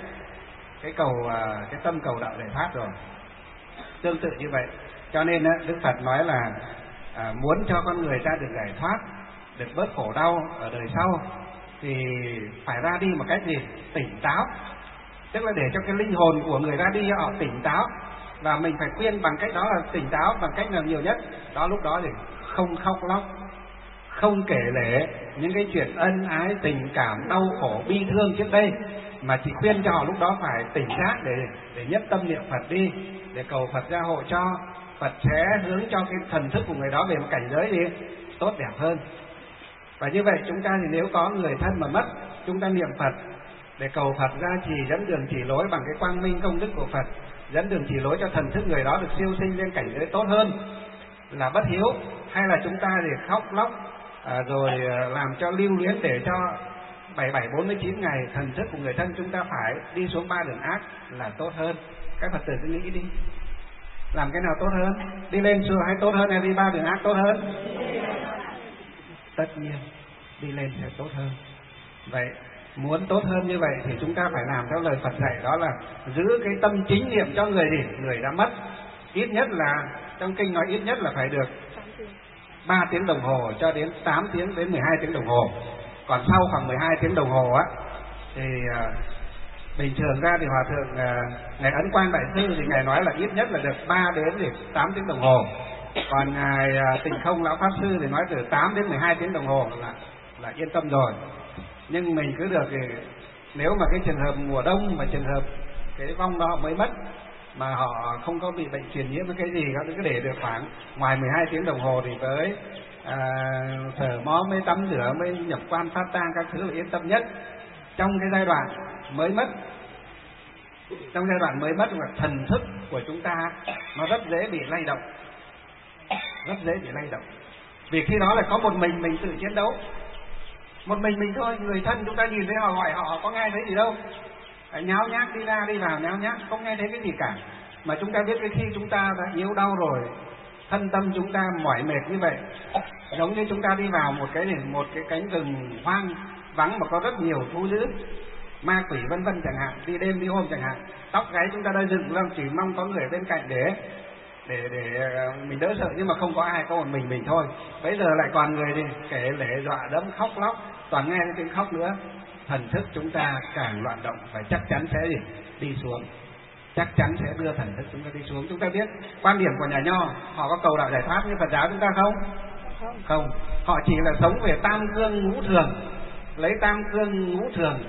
tâm cầu đạo giải thoát rồi. Tương tự như vậy, cho nên Đức Phật nói là muốn cho con người ta được giải thoát, được bớt khổ đau ở đời sau thì phải ra đi một cách gì? Tỉnh táo. Tức là để cho cái linh hồn của người ra đi họ tỉnh táo, và mình phải khuyên bằng cách đó là tỉnh táo bằng cách nào nhiều nhất. Đó, lúc đó thì không khóc lóc, không kể lể những cái chuyện ân ái, tình cảm, đau khổ, bi thương trước đây, mà chỉ khuyên cho họ lúc đó phải tỉnh giác để nhất tâm niệm Phật đi, để cầu Phật gia hộ cho. Phật sẽ hướng cho cái thần thức của người đó về một cảnh giới gì tốt đẹp hơn. Và như vậy chúng ta thì nếu có người thân mà mất, chúng ta niệm Phật để cầu Phật gia trì, dẫn đường chỉ lối bằng cái quang minh công đức của Phật, dẫn đường chỉ lối cho thần thức người đó được siêu sinh lên cảnh giới tốt hơn là bất hiếu. Hay là chúng ta thì khóc lóc rồi làm cho lưu luyến để cho 4749 ngày thần thức của người thân chúng ta phải đi xuống 3 đường ác là tốt hơn. Các Phật tử cứ nghĩ đi, làm cái nào tốt hơn? Đi lên chùa hay tốt hơn, hay đi 3 đường ác tốt hơn? Tất nhiên đi lên sẽ tốt hơn. Vậy muốn tốt hơn như vậy thì chúng ta phải làm theo lời Phật dạy, đó là giữ cái tâm chính niệm cho người đã mất. Ít nhất là trong kinh nói ít nhất là phải được 3 tiếng đồng hồ cho đến 8 tiếng đến 12 tiếng đồng hồ. Còn sau khoảng 12 tiếng đồng hồ á thì bình thường ra thì Hòa thượng ngài Ấn Quang Đại Sư thì ngài nói là ít nhất là được 3 đến 8 tiếng đồng hồ. Còn ngài Tịnh Không Lão Pháp Sư thì nói từ 8 đến 12 tiếng đồng hồ là yên tâm rồi. Nhưng mình cứ được thì nếu mà cái trường hợp mùa đông mà trường hợp cái vong đó mới mất mà họ không có bị bệnh truyền nhiễm với cái gì, họ cứ để được khoảng ngoài 12 tiếng đồng hồ thì với thở mó mới tắm rửa mới nhập quan phát tang các thứ là yên tâm nhất. Trong cái giai đoạn mới mất, là thần thức của chúng ta nó rất dễ bị lay động, vì khi đó là có một mình tự chiến đấu, một mình thôi. Người thân chúng ta nhìn thấy họ gọi họ có nghe thấy gì đâu, nháo nhác đi ra đi vào nháo nhác, không nghe thấy cái gì cả. Mà chúng ta biết cái khi chúng ta đã yếu đau rồi, thân tâm chúng ta mỏi mệt như vậy, giống như chúng ta đi vào một cái cánh rừng hoang vắng mà có rất nhiều thú dữ, ma quỷ vân vân chẳng hạn, đi đêm đi hôm chẳng hạn, tóc gáy chúng ta đã dựng lên, chỉ mong có người bên cạnh để mình đỡ sợ, nhưng mà không có ai, có một mình thôi. Bây giờ lại còn người đi kể lể dọa đẫm khóc lóc, toàn nghe cái tiếng khóc nữa, thần thức chúng ta càng loạn động, và chắc chắn sẽ đi xuống, chắc chắn sẽ đưa thần thức chúng ta đi xuống. Chúng ta biết quan điểm của nhà Nho, họ có cầu đạo giải thoát như Phật giáo chúng ta không? Không, họ chỉ là sống về tam cương ngũ thường, lấy tam cương ngũ thường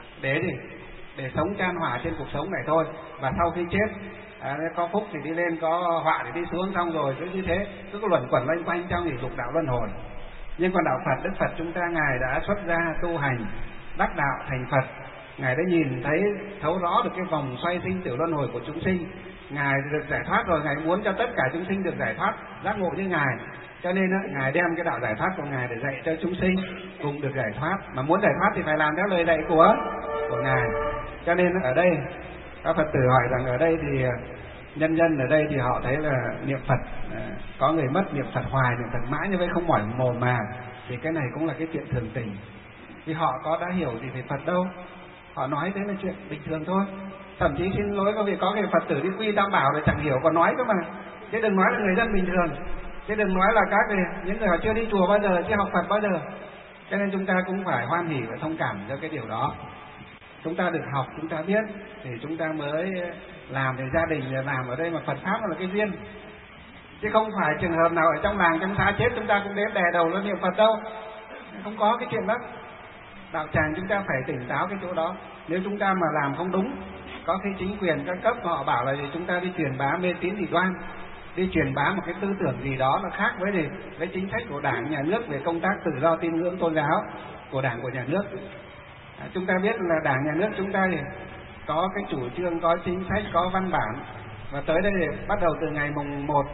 để sống chan hòa trên cuộc sống này thôi. Và sau khi chết có phúc thì đi lên, có họa thì đi xuống, xong rồi cứ như thế, cứ luẩn quẩn loanh quanh trong lục đạo luân hồi. Nhưng còn đạo Phật, Đức Phật chúng ta ngài đã xuất gia tu hành, đắc đạo thành Phật, ngài đã nhìn thấy thấu rõ được cái vòng xoay sinh tử luân hồi của chúng sinh, ngài được giải thoát rồi, ngài muốn cho tất cả chúng sinh được giải thoát giác ngộ như ngài, cho nên ngài đem cái đạo giải thoát của ngài để dạy cho chúng sinh cùng được giải thoát. Mà muốn giải thoát thì phải làm theo lời dạy của ngài. Cho nên ở đây các Phật tử hỏi rằng ở đây thì nhân dân ở đây thì họ thấy là niệm Phật, có người mất niệm Phật hoài, niệm Phật mãi như vậy không mỏi mồm mà, thì cái này cũng là cái chuyện thường tình. Vì họ có đã hiểu gì về Phật đâu, họ nói thế là chuyện bình thường thôi. Thậm chí xin lỗi có việc có cái Phật tử đi quy tam bảo rồi chẳng hiểu còn nói cơ mà, chứ đừng nói là người dân bình thường, chứ đừng nói là những người họ chưa đi chùa bao giờ, chưa học Phật bao giờ. Cho nên chúng ta cũng phải hoan hỉ và thông cảm cho cái điều đó. Chúng ta được học, chúng ta biết thì chúng ta mới làm, thì gia đình làm ở đây mà Phật pháp là cái duyên, chứ không phải trường hợp nào ở trong làng trong xã chết chúng ta cũng đến đè đầu lên niệm Phật đâu, không có cái chuyện đó. đạo tràng chúng ta phải tỉnh táo cái chỗ đó. Nếu chúng ta mà làm không đúng, có khi chính quyền các cấp họ bảo là chúng ta đi truyền bá mê tín dị đoan, đi truyền bá một cái tư tưởng gì đó nó khác với chính sách của Đảng, Nhà nước về công tác tự do tín ngưỡng tôn giáo của Đảng, của Nhà nước. Chúng ta biết là Đảng, Nhà nước chúng ta thì có cái chủ trương, có chính sách, có văn bản, và tới đây thì bắt đầu từ ngày mùng 1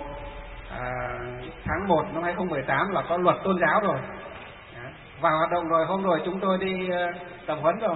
tháng 1 năm 2018 là có luật tôn giáo rồi, vào hoạt động rồi. Hôm rồi chúng tôi đi tập huấn rồi.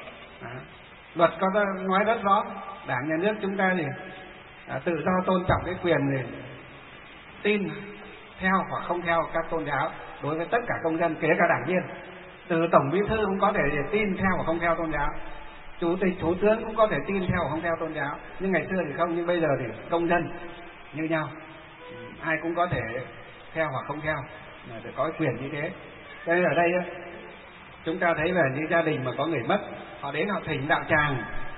Luật có nói rất rõ, Đảng, Nhà nước chúng ta thì tự do tôn trọng cái quyền thì tin theo hoặc không theo các tôn giáo đối với tất cả công dân, kể cả đảng viên. Từ tổng bí thư cũng có thể tin theo hoặc không theo tôn giáo, chủ tịch, thủ tướng cũng có thể tin theo hoặc không theo tôn giáo. Nhưng ngày xưa thì không, nhưng bây giờ thì công dân như nhau, ai cũng có thể theo hoặc không theo, để có quyền như thế. Cho nên ở đây chúng ta thấy là những gia đình mà có người mất, họ đến họ thỉnh đạo tràng.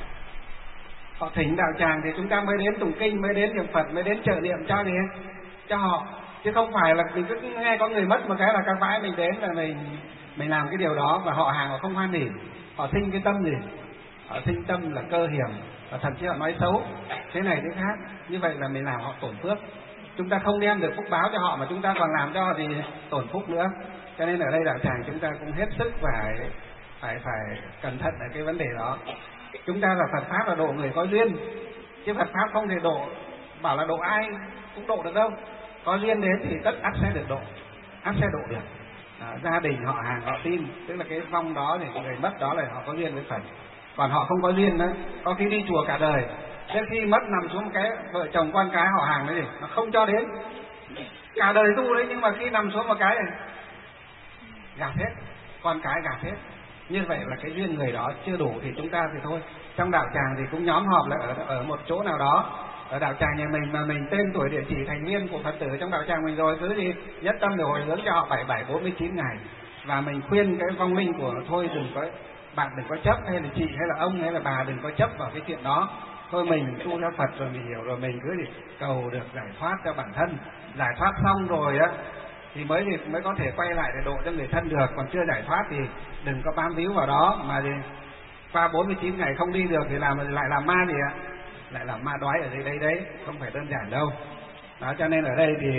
Họ thỉnh đạo tràng thì chúng ta mới đến tụng kinh, mới đến niệm Phật, mới đến trợ niệm cho họ, chứ không phải là mình cứ nghe có người mất một cái là các bãi mình đến là mình làm cái điều đó. Và họ hàng họ không hoan hỉ, họ sinh cái tâm gì, họ sinh tâm là cơ hiểm, và thậm chí họ nói xấu thế này thế khác. Như vậy là mình làm họ tổn phước, chúng ta không đem được phúc báo cho họ mà chúng ta còn làm cho họ thì tổn phúc nữa. Cho nên ở đây đạo tràng chúng ta cũng hết sức phải cẩn thận ở cái vấn đề đó. Chúng ta là Phật pháp là độ người có duyên, chứ Phật pháp không thể độ, bảo là độ ai cũng độ được đâu. Có duyên đến thì tất ắt sẽ được độ, ắt sẽ độ được. Gia đình họ hàng họ tin, tức là cái vong đó thì người mất đó là họ có duyên với Phật. Còn họ không có duyên đó, có khi đi chùa cả đời, đến khi mất nằm xuống cái vợ chồng con cái họ hàng đấy gì nó không cho đến, cả đời tu đấy, nhưng mà khi nằm xuống một cái này gạt hết, con cái gạt hết. Như vậy là cái duyên người đó chưa đủ thì chúng ta thì thôi. Trong đạo tràng thì cũng nhóm họp là ở một chỗ nào đó, ở đạo tràng nhà mình mà mình tên tuổi địa chỉ thành viên của Phật tử trong đạo tràng mình rồi, cứ gì nhất tâm để hồi hướng cho họ 4749 ngày. Và mình khuyên cái vong linh của thôi bạn đừng có chấp, hay là chị hay là ông hay là bà đừng có chấp vào cái chuyện đó. Thôi mình tu theo Phật rồi, mình hiểu rồi, mình cứ thì cầu được giải thoát cho bản thân. Giải thoát xong rồi á thì mới có thể quay lại để độ cho người thân được. Còn chưa giải thoát thì đừng có bám víu vào đó, mà thì qua 49 ngày không đi được thì lại làm ma gì ạ? Lại làm ma đói ở đây đấy, không phải đơn giản đâu. Đó, cho nên ở đây thì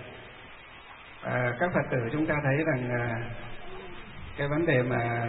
các Phật tử chúng ta thấy rằng cái vấn đề mà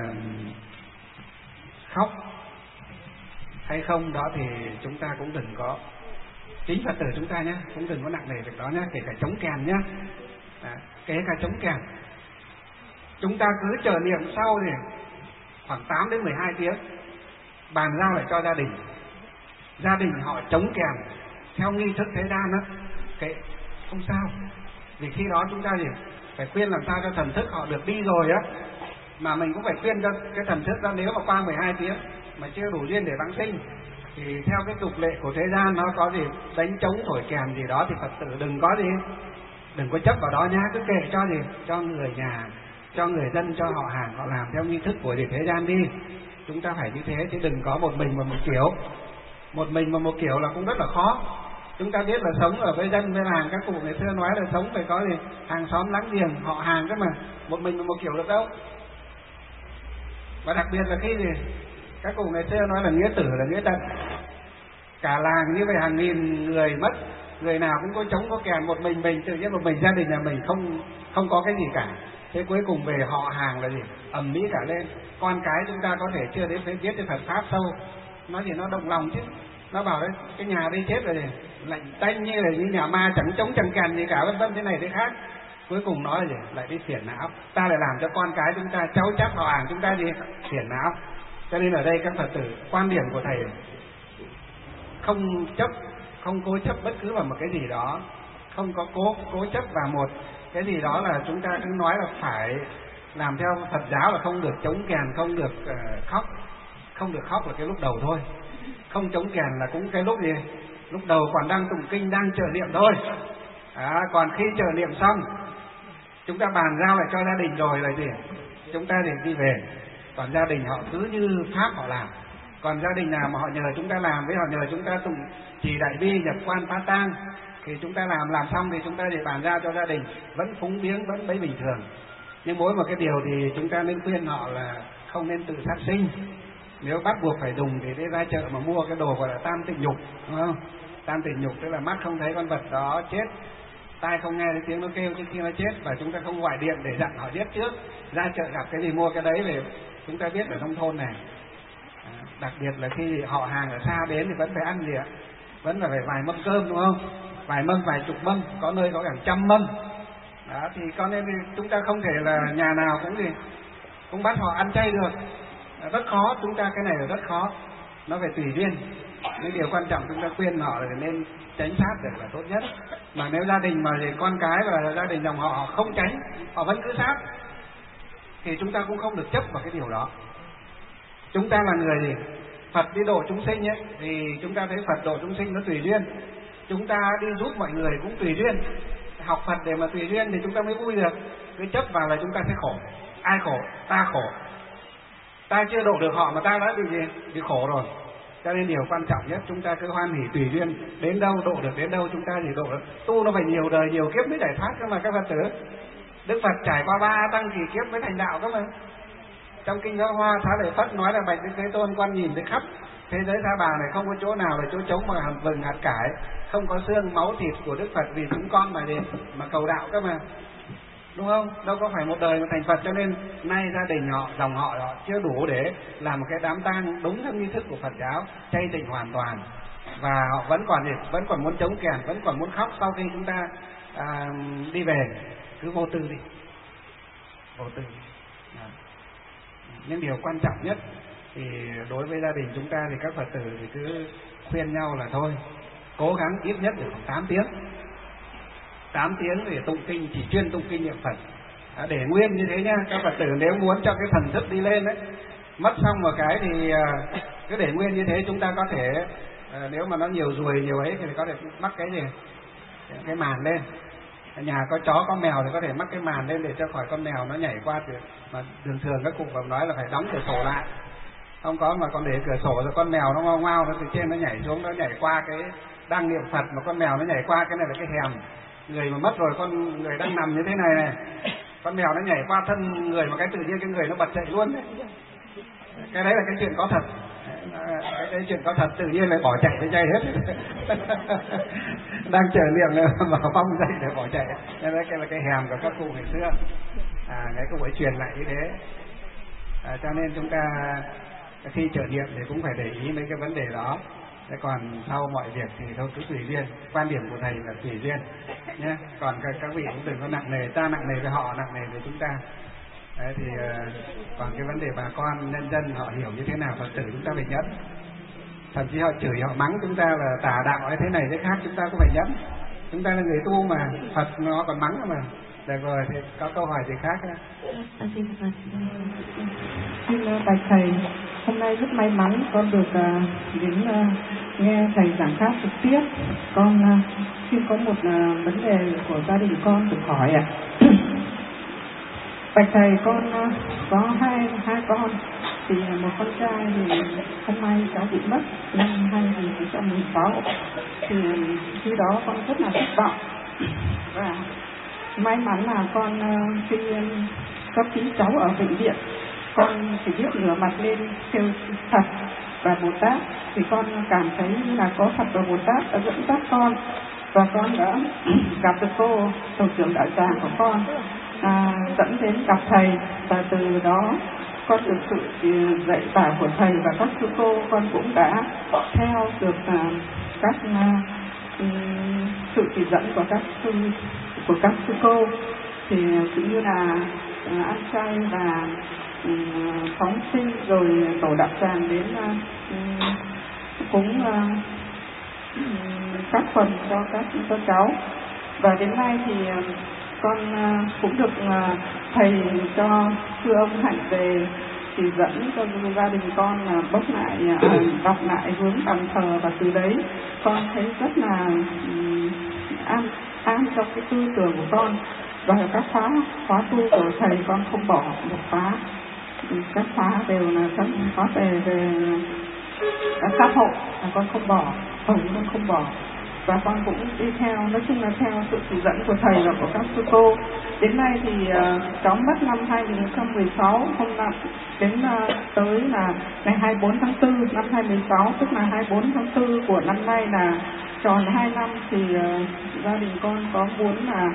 khóc hay không đó thì chúng ta cũng đừng có, chính Phật tử chúng ta nhé, cũng đừng có nặng nề việc đó nhé, kể cả chống kèn nhé. Kể cả chống kèn, chúng ta cứ chờ niệm sau thì khoảng 8 đến 12 tiếng bàn giao lại cho gia đình họ chống kèn theo nghi thức thế gian đó, kệ không sao. Vì khi đó chúng ta gì phải khuyên làm sao cho thần thức họ được đi rồi á, mà mình cũng phải khuyên cho cái thần thức đó, nếu mà qua 12 tiếng mà chưa đủ duyên để vãng sinh thì theo cái tục lệ của thế gian nó có gì đánh trống thổi kèn gì đó thì Phật tử đừng có chấp vào đó nhá, cứ kệ cho người nhà, cho người dân, cho họ hàng họ làm theo nghi thức của thế gian đi. Chúng ta phải như thế, chứ đừng có một mình mà một kiểu. Một mình mà một kiểu là cũng rất là khó. Chúng ta biết là sống ở với dân với làng, các cụ ngày xưa nói là sống phải có gì hàng xóm láng giềng họ hàng, cơ mà một mình mà một kiểu được đâu. Và đặc biệt là khi thì các cụ ngày xưa nói là nghĩa tử là nghĩa tận, cả làng như vậy hàng nghìn người mất, người nào cũng có trống có kèn, một mình tự nhiên một mình gia đình nhà mình không có cái gì cả. Thế cuối cùng về họ hàng là gì ầm ĩ cả lên. Con cái chúng ta có thể chưa đến biết cái Phật pháp sâu, nó thì nó động lòng chứ, nó bảo đấy cái nhà đây chết rồi, lạnh tanh như là như nhà ma, chẳng trống chẳng kèn gì cả, vân vân thế này thế khác. Cuối cùng nói là gì lại đi phiền não, ta lại làm cho con cái chúng ta, cháu chắc họ hàng chúng ta gì phiền não. Cho nên ở đây các Phật tử, quan điểm của thầy không cố chấp bất cứ vào một cái gì đó, không có cố chấp vào một cái gì đó, là chúng ta cứ nói là phải làm theo Phật giáo là không được chống kèn, không được khóc. Không được khóc là cái lúc đầu thôi, không chống kèn là cũng cái lúc gì lúc đầu còn đang tụng kinh, đang trợ niệm thôi. Còn khi trợ niệm xong chúng ta bàn giao lại cho gia đình rồi là gì chúng ta để đi về. Còn gia đình họ cứ như pháp họ làm. Còn gia đình nào mà họ nhờ chúng ta làm, với họ nhờ chúng ta tụng trì đại bi, nhập quan phá tang, thì chúng ta làm xong thì chúng ta để bàn giao cho gia đình, vẫn phúng viếng, vẫn bấy bình thường. Nhưng mỗi một cái điều thì chúng ta nên khuyên họ là không nên tự sát sinh. Nếu bắt buộc phải dùng thì đi ra chợ mà mua cái đồ gọi là tam tịnh nhục, đúng không? Tam tịnh nhục tức là mắt không thấy con vật đó chết, tai không nghe thấy tiếng nó kêu trước khi nó chết, và chúng ta không gọi điện để dặn họ giết trước. Ra chợ gặp cái gì mua cái đấy về. Chúng ta biết ở nông thôn này, đặc biệt là khi họ hàng ở xa đến thì vẫn phải ăn gì ạ? Vẫn là phải vài mâm cơm, đúng không? Vài mâm, vài chục mâm, có nơi có cả 100 mâm. Đó, thì có nên thì chúng ta không thể là nhà nào cũng bắt họ ăn chay được. Rất khó, chúng ta cái này là rất khó. Nó phải tùy duyên. Những điều quan trọng chúng ta khuyên họ là nên tránh sát được là tốt nhất. Mà nếu gia đình mà con cái và gia đình dòng họ không tránh, họ vẫn cứ sát, thì chúng ta cũng không được chấp vào cái điều đó. Chúng ta là người gì? Phật đi độ chúng sinh ấy, thì chúng ta thấy Phật độ chúng sinh nó tùy duyên. Chúng ta đi giúp mọi người cũng tùy duyên. Học Phật để mà tùy duyên thì chúng ta mới vui được. Cứ chấp vào là chúng ta sẽ khổ. Ai khổ? Ta khổ. Ta chưa độ được họ mà ta đã bị khổ rồi. Cho nên điều quan trọng nhất chúng ta cứ hoan hỷ tùy duyên, đến đâu độ được đến đâu chúng ta thì độ được. Tu nó phải nhiều đời nhiều kiếp mới giải thoát cơ mà các Phật tử. Đức Phật trải qua 3 tăng kỳ kiếp mới thành đạo cơ mà. Trong kinh Pháp Hoa, Xá Lợi Phất nói là bạch Đức Thế Tôn, con nhìn thấy khắp thế giới Sa Bà này không có chỗ nào là chỗ trống mà hạt vừng hạt cải, không có xương máu thịt của Đức Phật, vì chúng con mà cầu đạo cơ mà, đúng không? Đâu có phải một đời mà thành Phật. Cho nên nay gia đình họ, dòng họ chưa đủ để làm một cái đám tang đúng theo nghi thức của Phật giáo, chay tịnh hoàn toàn, và họ vẫn còn muốn chống kèn, vẫn còn muốn khóc sau khi chúng ta đi về. Cứ vô tư đi, vô tư. Những điều quan trọng nhất thì đối với gia đình chúng ta thì các Phật tử thì cứ khuyên nhau là thôi, cố gắng ít nhất được 8 tiếng. 8 tiếng để tụng kinh, chỉ chuyên tụng kinh niệm Phật. Để nguyên như thế nhá. Các Phật tử nếu muốn cho cái thần thức đi lên đấy, mất xong một cái thì cứ để nguyên như thế. Chúng ta có thể nếu mà nó nhiều ruồi nhiều ấy thì có thể mắc cái gì, cái màn lên. Nhà có chó có mèo thì có thể mắc cái màn lên để cho khỏi con mèo nó nhảy qua. Mà thường các cụ Phật nói là phải đóng cửa sổ lại, không có mà còn để cửa sổ rồi con mèo nó ngoao ngoao, nó từ trên nó nhảy xuống, nó nhảy qua cái đang niệm Phật mà con mèo nó nhảy qua. Cái này là cái hèm. Người mà mất rồi, con người đang nằm như thế này này, con mèo nó nhảy qua thân người mà cái tự nhiên cái người nó bật chạy luôn đấy. Cái đấy là cái chuyện có thật. Cái chuyện có thật, tự nhiên lại bỏ chạy tới chay hết. Đang chờ niệm mà phong dậy để bỏ chạy. Nên cái là cái hèm của các cụ ngày xưa. Cái cụ ấy truyền lại như thế. Cho nên chúng ta khi trợ niệm thì cũng phải để ý mấy cái vấn đề đó. Thế còn sau mọi việc thì thôi cứ tùy duyên. Quan điểm của thầy là tùy duyên nhé. Còn các vị cũng đừng có nặng nề, ta nặng nề với họ, nặng nề với chúng ta. Đấy thì còn cái vấn đề bà con nhân dân họ hiểu như thế nào, Phật tử chúng ta phải nhẫn. Thậm chí họ chửi họ mắng chúng ta là tà đạo hay thế này thế khác, chúng ta cũng phải nhẫn. Chúng ta là người tu mà, Phật nó còn mắng mà. Được rồi, thì có câu hỏi gì khác nữa? Xin bạch thầy, hôm nay rất may mắn con được đến nghe thầy giảng pháp trực tiếp. Con xin có một vấn đề của gia đình con được hỏi ạ. Bạch thầy, con có hai con, thì một con trai thì hôm nay cháu bị mất năm 2016, thì khi đó con rất là thất vọng, và may mắn là con khi cấp cứu cháu ở bệnh viện, con chỉ biết ngửa mặt lên kêu Phật và Bồ Tát, thì con cảm thấy như là có Phật và Bồ Tát đã dẫn dắt con, và con đã gặp được cô tổ trưởng đạo tràng của con, dẫn đến gặp thầy, và từ đó con được sự dạy bảo của thầy và các sư cô, con cũng đã theo được các sự chỉ dẫn của các sư cô, thì cũng như là ăn chay và phóng sinh, rồi tổ đạo tràng đến cúng các phần cho các cháu. Và đến nay thì con cũng được thầy cho sư ông Hạnh về chỉ dẫn cho gia đình con bốc lại, đọc lại hướng bàn thờ, và từ đấy con thấy rất là an cho cái tư tưởng của con. Và các khóa tu của thầy con không bỏ một khóa, các khóa đều là các khóa về các pháp hộ, con không bỏ, con không bỏ. và con cũng đi theo, nói chung là theo sự chỉ dẫn của thầy và của các sư cô. Đến nay thì cháu mất năm 2016, hôm nay đến tới là ngày 24 tháng 4 năm 2016, tức là 24 tháng 4 của năm nay là tròn 2 năm. Thì gia đình con có muốn là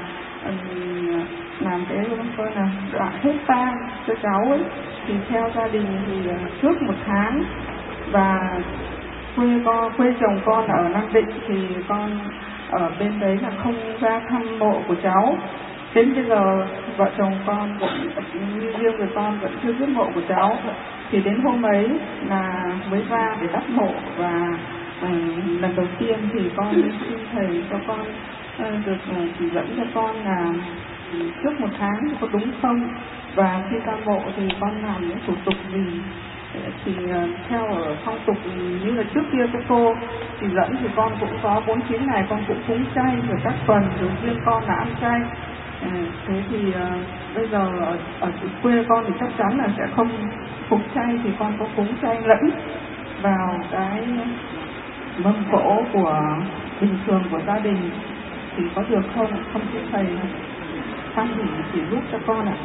làm cái coi là đoạn hết tang cho cháu ấy. Thì theo gia đình thì trước 1 tháng, và quê chồng con ở Nam Định thì con ở bên đấy là không ra thăm mộ của cháu. Đến bây giờ vợ chồng con cũng như riêng người con vẫn chưa biết mộ của cháu. Thì đến hôm ấy là mới ra để đắp mộ, và lần đầu tiên thì con xin thầy cho con được chỉ dẫn cho con là trước 1 tháng có đúng không, và khi ra mộ thì con làm những thủ tục gì. Thì theo ở phong tục như là trước kia các cô chỉ dẫn thì con cũng có 49 ngày con cũng cúng chay rồi các tuần, rồi riêng con là ăn chay. Thế thì bây giờ ở quê con thì chắc chắn là sẽ không cúng chay, thì con có cúng chay lẫn vào cái mâm cỗ của bình thường của gia đình thì có được không? Không biết thầy tham dự chỉ giúp cho con ạ.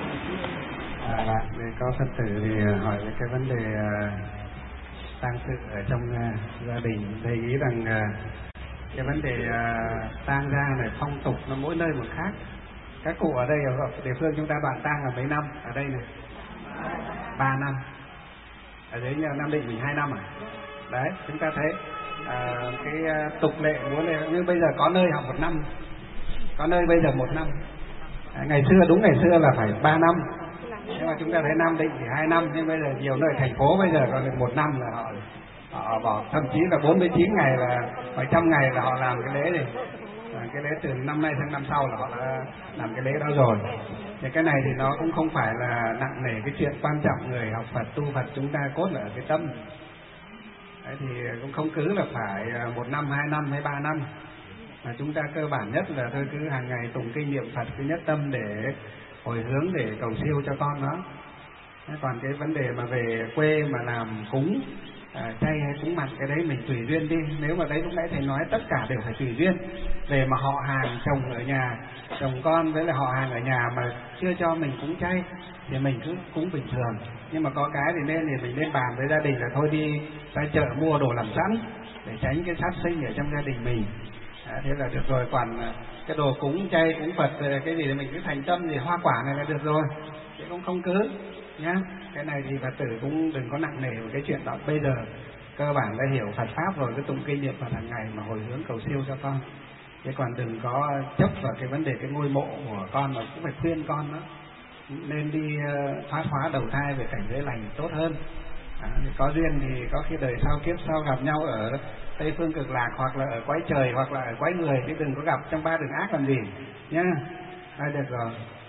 Để có Phật tử thì hỏi về cái vấn đề tang sự ở trong gia đình. Thầy nghĩ rằng cái vấn đề tang ra này phong tục nó mỗi nơi một khác. Các cụ ở đây ở địa phương chúng ta đoàn tang là mấy năm? Ở đây này 3 năm, ở dưới Nam Định mình 2 năm à? Đấy, chúng ta thấy cái tục lệ muốn này, như bây giờ có nơi học 1 năm, có nơi bây giờ 1 năm. Ngày xưa đúng ngày xưa là phải 3 năm, nhưng mà chúng ta thấy Nam Định thì 2 năm, nhưng bây giờ nhiều nơi thành phố bây giờ còn được 1 năm là họ bỏ, thậm chí là 49 ngày là 100 ngày là họ làm cái lễ này. Cái lễ từ năm nay sang năm sau là họ đã làm cái lễ đó rồi. Thì cái này thì nó cũng không phải là nặng nề cái chuyện quan trọng. Người học Phật tu Phật chúng ta cốt là ở cái tâm. Đấy, thì cũng không cứ là phải 1 năm, 2 năm hay 3 năm, mà chúng ta cơ bản nhất là thôi cứ hàng ngày tụng kinh niệm Phật, cứ nhất tâm để hồi hướng để cầu siêu cho con đó. Còn cái vấn đề mà về quê mà làm cúng chay hay cúng mặn, cái đấy mình tùy duyên đi. Nếu mà đấy lúc nãy thầy nói tất cả đều phải tùy duyên. Về mà họ hàng chồng ở nhà, chồng con với lại họ hàng ở nhà mà chưa cho mình cúng chay thì mình cứ cúng bình thường. Nhưng mà có cái thì mình nên bàn với gia đình là thôi đi ra chợ mua đồ làm sẵn để tránh cái sát sinh ở trong gia đình mình. Thế là được rồi. Còn cái đồ cúng chay cúng Phật cái gì thì mình cứ thành tâm thì hoa quả này là được rồi, chứ cũng không cứ nhá. Cái này thì Phật tử cũng đừng có nặng nề về cái chuyện đó. Bây giờ cơ bản đã hiểu Phật pháp rồi, cứ tụng kinh niệm Phật hàng ngày mà hồi hướng cầu siêu cho con. Chứ còn đừng có chấp vào cái vấn đề cái ngôi mộ của con, mà cũng phải khuyên con đó nên đi thoát hóa đầu thai về cảnh giới lành tốt hơn. Có duyên thì có khi đời sau kiếp sau gặp nhau ở Tây Phương Cực Lạc, hoặc là ở cõi trời, hoặc là ở cõi người, chứ đừng có gặp trong 3 đường ác làm gì nhá. Được rồi.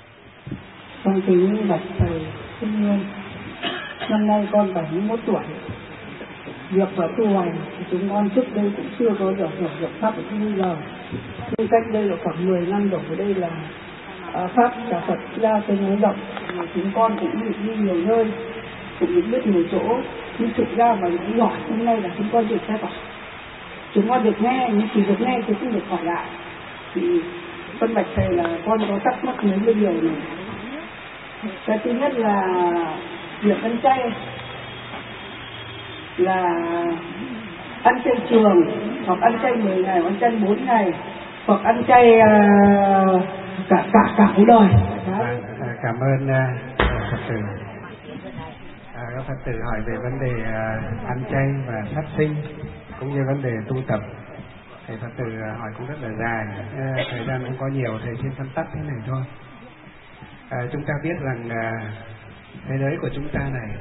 Con kính bạch thầy Thiên Nguyên, năm nay con 71 tuổi. Việc và tu hành thì chúng con trước đây cũng chưa có được hiểu được pháp của bây giờ. Nhưng cách đây là khoảng 10 năm đổ về đây là pháp cả Phật ra tới nói rộng, mà chúng con cũng được đi nhiều nơi, cũng được biết nhiều chỗ. Nhưng thực ra và những giỏi hôm nay là chúng con được khai tỏ. Chúng con được nghe, nhưng chỉ được nghe thì không được hỏi lại. Thì con bạch thầy là con có thắc mắc mấy điều này. Cái thứ nhất là việc ăn chay là ăn chay trường, hoặc ăn chay 10 ngày, hoặc ăn chay 4 ngày, hoặc ăn chay cả cuộc đời. Cảm ơn Phật tử. Các Phật tử hỏi về vấn đề ăn chay và sát sinh, cũng như vấn đề tu tập. Thầy Phật tử hỏi cũng rất là dài, thời gian không có nhiều, thầy xin phân tách thế này thôi. Chúng ta biết rằng thế giới của chúng ta này,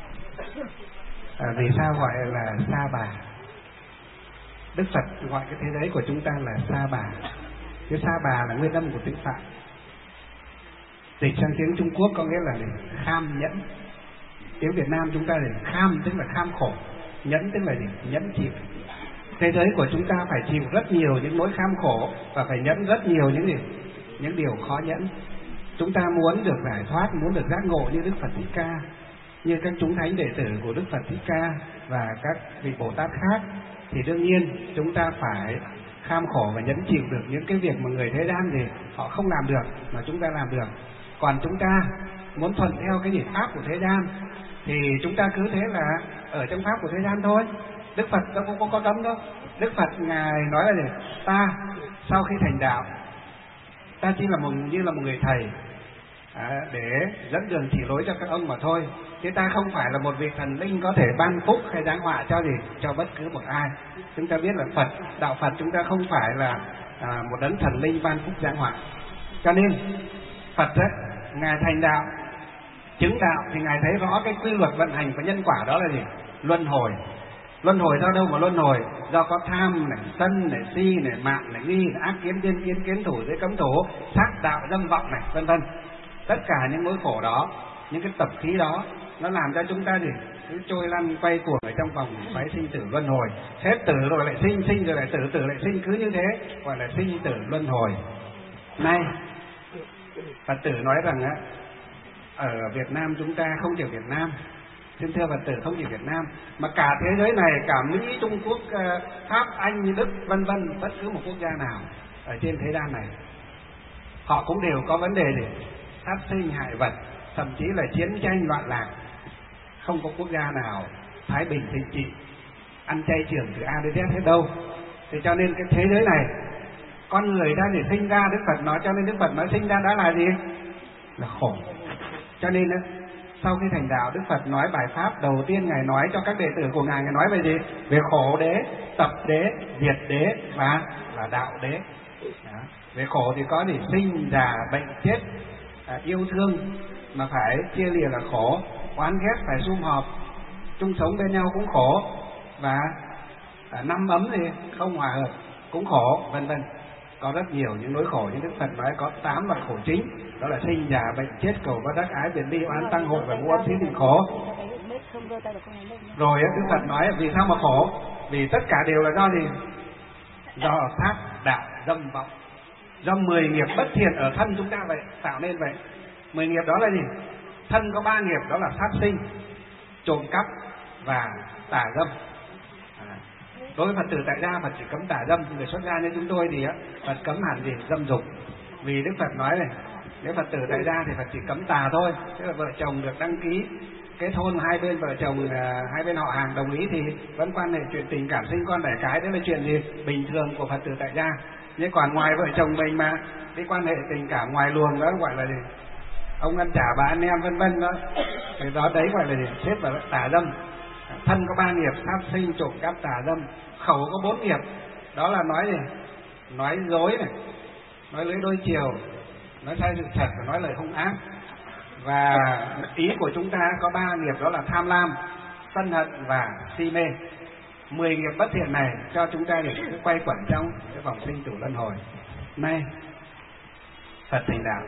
vì sao gọi là Sa Bà? Đức Phật gọi cái thế giới của chúng ta là Sa Bà. Cái Sa Bà là nguyên âm của tiếng Phạn, dịch sang tiếng Trung Quốc có nghĩa là kham nhẫn. Tiếng Việt Nam chúng ta là kham tức là kham khổ, nhẫn tức là gì? Nhẫn chịu. Thế giới của chúng ta phải chịu rất nhiều những nỗi kham khổ và phải nhẫn rất nhiều những điều khó nhẫn. Chúng ta muốn được giải thoát, muốn được giác ngộ như Đức Phật Thích Ca, như các chúng thánh đệ tử của Đức Phật Thích Ca và các vị Bồ Tát khác, thì đương nhiên chúng ta phải kham khổ và nhẫn chịu được những cái việc mà người thế gian thì họ không làm được mà chúng ta làm được. Còn chúng ta muốn thuận theo cái nhịp pháp của thế gian thì chúng ta cứ thế là ở trong pháp của thế gian thôi. Đức Phật đâu cũng có cấm đâu. Đức Phật ngài nói là gì? Ta sau khi thành đạo, ta chỉ là như là một người thầy để dẫn đường chỉ lối cho các ông mà thôi, chứ ta không phải là một vị thần linh có thể ban phúc hay giáng họa cho bất cứ một ai. Chúng ta biết là đạo Phật chúng ta không phải là một đấng thần linh ban phúc giáng họa. Cho nên Phật ấy, ngài thành đạo, chứng đạo thì ngài thấy rõ cái quy luật vận hành của nhân quả, đó là gì? Luân hồi. Luân hồi do đâu mà luân hồi? Do có tham này, sân này, si này, mạng này, nghi này, ác kiến, tiên kiến, kiến thủ, giới cấm thủ, sát đạo, dâm vọng này, vân vân. Tất cả những nỗi khổ đó, những cái tập khí đó, nó làm cho chúng ta gì? Cứ trôi lăn quay cuồng ở trong vòng xoáy sinh tử luân hồi. Hết tử rồi lại sinh, sinh rồi lại tử, tử lại sinh, cứ như thế gọi là sinh tử luân hồi. Nay Phật tử nói rằng á, ở Việt Nam chúng ta, không chỉ Việt Nam, xin thưa Phật tử, không chỉ Việt Nam mà cả thế giới này, cả Mỹ, Trung Quốc, Pháp, Anh, Đức, vân vân, bất cứ một quốc gia nào ở trên thế gian này, họ cũng đều có vấn đề gì? Sát sinh hại vật, thậm chí là chiến tranh loạn lạc. Không có quốc gia nào thái bình thịnh trị, ăn chay trường từ A đến Z hết đâu. Thì cho nên cái thế giới này, con người ta để sinh ra, Đức Phật nói, cho nên Đức Phật nói sinh ra đã là gì? Là khổ. Cho nên sau khi thành đạo, Đức Phật nói bài pháp đầu tiên ngài nói cho các đệ tử của ngài nói về gì? Về khổ đế, tập đế, diệt đế và là đạo đế. Đó. Về khổ thì có gì? Sinh, già, bệnh, chết, yêu thương mà phải chia lìa là khổ, oán ghét phải sum họp, chung sống bên nhau cũng khổ, và năm ấm thì không hòa hợp cũng khổ, vân vân. Có rất nhiều những nỗi khổ, nhưng Đức Phật nói có 8 loại khổ chính, đó là sinh, già, bệnh, chết, cầu bất đắc, ái biệt ly, oán tăng hội và ngũ ấm thí thì khổ. Rồi Đức Phật nói vì sao mà khổ? Vì tất cả đều là do gì? Do sát đạo dâm vọng, do 10 nghiệp bất thiện ở thân chúng ta vậy tạo nên vậy. 10 nghiệp đó là gì? Thân có 3 nghiệp, đó là sát sinh, trộm cắp và tà dâm. Đối với Phật tử tại gia, Phật chỉ cấm tà dâm. Người xuất gia như chúng tôi thì Phật cấm hẳn gì? Dâm dục. Vì Đức Phật nói này, nếu Phật tử tại gia thì Phật chỉ cấm tà thôi. Tức là vợ chồng được đăng ký cái thôn, hai bên vợ chồng, hai bên họ hàng đồng ý thì vẫn quan hệ chuyện tình cảm, sinh con đẻ cái, đấy là chuyện gì? Bình thường của Phật tử tại gia. Nhưng còn ngoài vợ chồng mình mà cái quan hệ tình cảm ngoài luồng đó gọi là gì? Ông ăn chả bà anh em vân vân đó, cái đó đấy gọi là gì? Xếp vào tà dâm. Thân có 3 nghiệp: sát sinh, trộm cắp, tà dâm. Khẩu có 4 nghiệp, đó là nói gì? Nói dối này, nói lưỡi đôi chiều, nói sai sự thật và nói lời hung ác. Và ý của chúng ta có 3 nghiệp, đó là tham lam, sân hận và si mê. 10 nghiệp bất thiện này cho chúng ta để cứ quay quẩn trong cái vòng sinh tử luân hồi. Nay Phật thành đạo,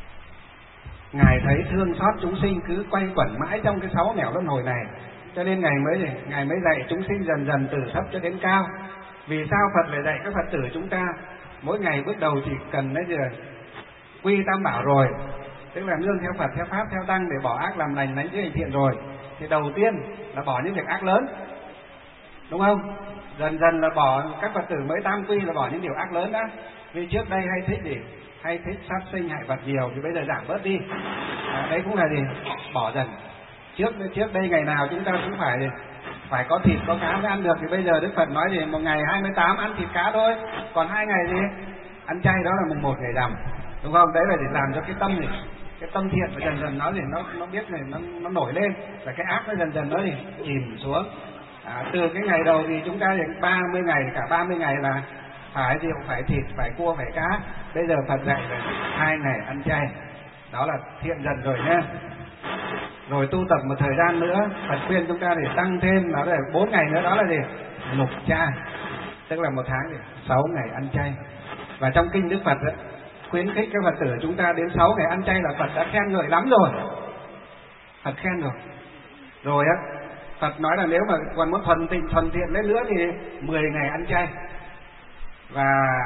ngài thấy thương xót chúng sinh cứ quay quẩn mãi trong cái 6 nẻo luân hồi này, cho nên ngài mới dạy chúng sinh dần dần từ thấp cho đến cao. Vì sao Phật lại dạy các Phật tử chúng ta mỗi ngày bước đầu chỉ cần quy tam bảo rồi, tức là nương theo Phật, theo pháp, theo tăng để bỏ ác làm lành, đánh chữ hành thiện rồi, thì đầu tiên là bỏ những việc ác lớn, đúng không? Dần dần là bỏ, các Phật tử mới tam quy là bỏ những điều ác lớn đó. Vì trước đây hay thích gì? Hay thích sát sinh hại vật nhiều, thì bây giờ giảm bớt đi. Đấy cũng là gì? Bỏ dần. Trước đây ngày nào chúng ta cũng phải có thịt có cá mới ăn được, thì bây giờ Đức Phật nói gì? Một ngày 28 ăn thịt cá thôi, còn 2 ngày gì? Ăn chay, đó là mùng 1 ngày rằm, đúng không? Đấy là để làm cho cái tâm này, cái tâm thiện và dần dần nó gì? Nó biết này, nó nổi lên, và cái ác nó dần dần nó gì? Chìm xuống. Từ cái ngày đầu thì chúng ta thì 30 ngày, cả 30 ngày là phải rượu, phải thịt, phải cua, phải cá. Bây giờ Phật dạy là 2 ngày ăn chay, đó là thiện dần rồi nhé. Rồi tu tập một thời gian nữa, Phật khuyên chúng ta để tăng thêm, nó là 4 ngày nữa, đó là gì? Lục cha, tức là 1 tháng thì 6 ngày ăn chay. Và trong kinh Đức Phật ấy, khuyến khích các Phật tử chúng ta đến 6 ngày ăn chay là Phật đã khen ngợi lắm rồi. Phật khen rồi. Rồi á, Phật nói là nếu mà còn muốn thuần thiện lên nữa thì 10 ngày ăn chay. Và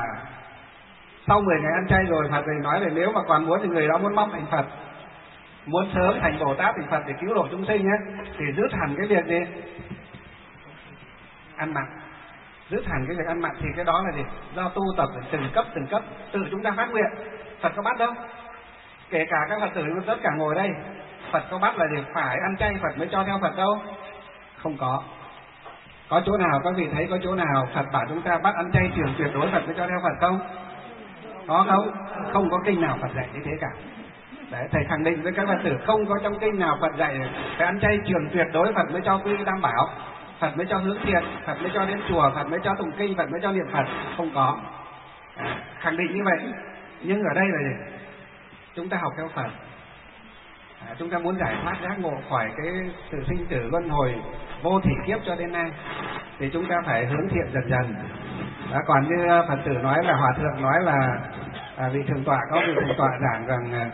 sau 10 ngày ăn chay rồi, Phật thì nói là nếu mà còn muốn thì người đó muốn mong thành Phật, muốn sớm thành Bồ Tát thành Phật để cứu độ chúng sinh ấy, thì dứt hẳn cái việc gì? Ăn mặn. dứt hẳn cái việc ăn mặn, thì cái đó là gì? Do tu tập từng cấp tự chúng ta phát nguyện. Phật có bắt đâu. Kể cả các Phật tử tất cả ngồi đây, Phật có bắt là gì phải ăn chay Phật mới cho theo Phật đâu. Không có. Có chỗ nào các vị thấy có chỗ nào Phật bảo chúng ta bắt ăn chay trường tuyệt đối Phật mới cho theo Phật không? Có không? Không có kinh nào Phật dạy như thế cả. Đấy, thầy khẳng định với các Phật tử không có trong kinh nào Phật dạy phải ăn chay trường tuyệt đối Phật mới cho quy tam bảo, Phật mới cho hướng thiện, Phật mới cho đến chùa, Phật mới cho tụng kinh, Phật mới cho niệm Phật. Không có. Khẳng định như vậy. Nhưng ở đây là gì? Chúng ta học theo Phật. Chúng ta muốn giải thoát giác ngộ khỏi cái sự sinh tử luân hồi vô thỉ kiếp cho đến nay, thì chúng ta phải hướng thiện dần dần. Còn như Phật tử nói là Hòa Thượng nói là vị Thượng Tọa, có vị Thượng Tọa giảng rằng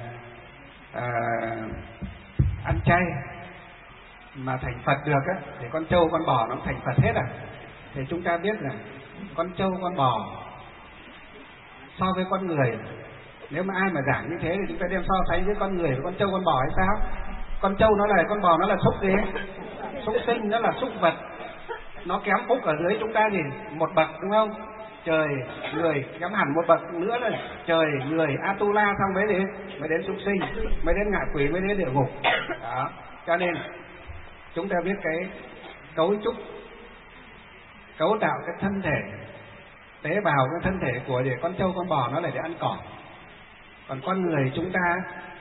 ăn chay mà thành Phật được á, thì con trâu con bò nó thành Phật hết à? Thì chúng ta biết là con trâu con bò so với con người, nếu mà ai mà giảng như thế thì chúng ta đem so sánh với con người với con trâu con bò hay sao? Con trâu nó là con bò, nó là súc gì? Súc sinh, nó là súc vật. Nó kém phúc ở dưới chúng ta gì? Một bậc, đúng không? Trời, người, kém hẳn một bậc nữa là trời, người, Atula, xong mới đến súc sinh, mới đến ngạ quỷ, mới đến địa ngục. Đó. Cho nên chúng ta biết cái cấu trúc, cấu tạo cái thân thể, tế bào cái thân thể của để con trâu con bò nó là để ăn cỏ. Còn con người chúng ta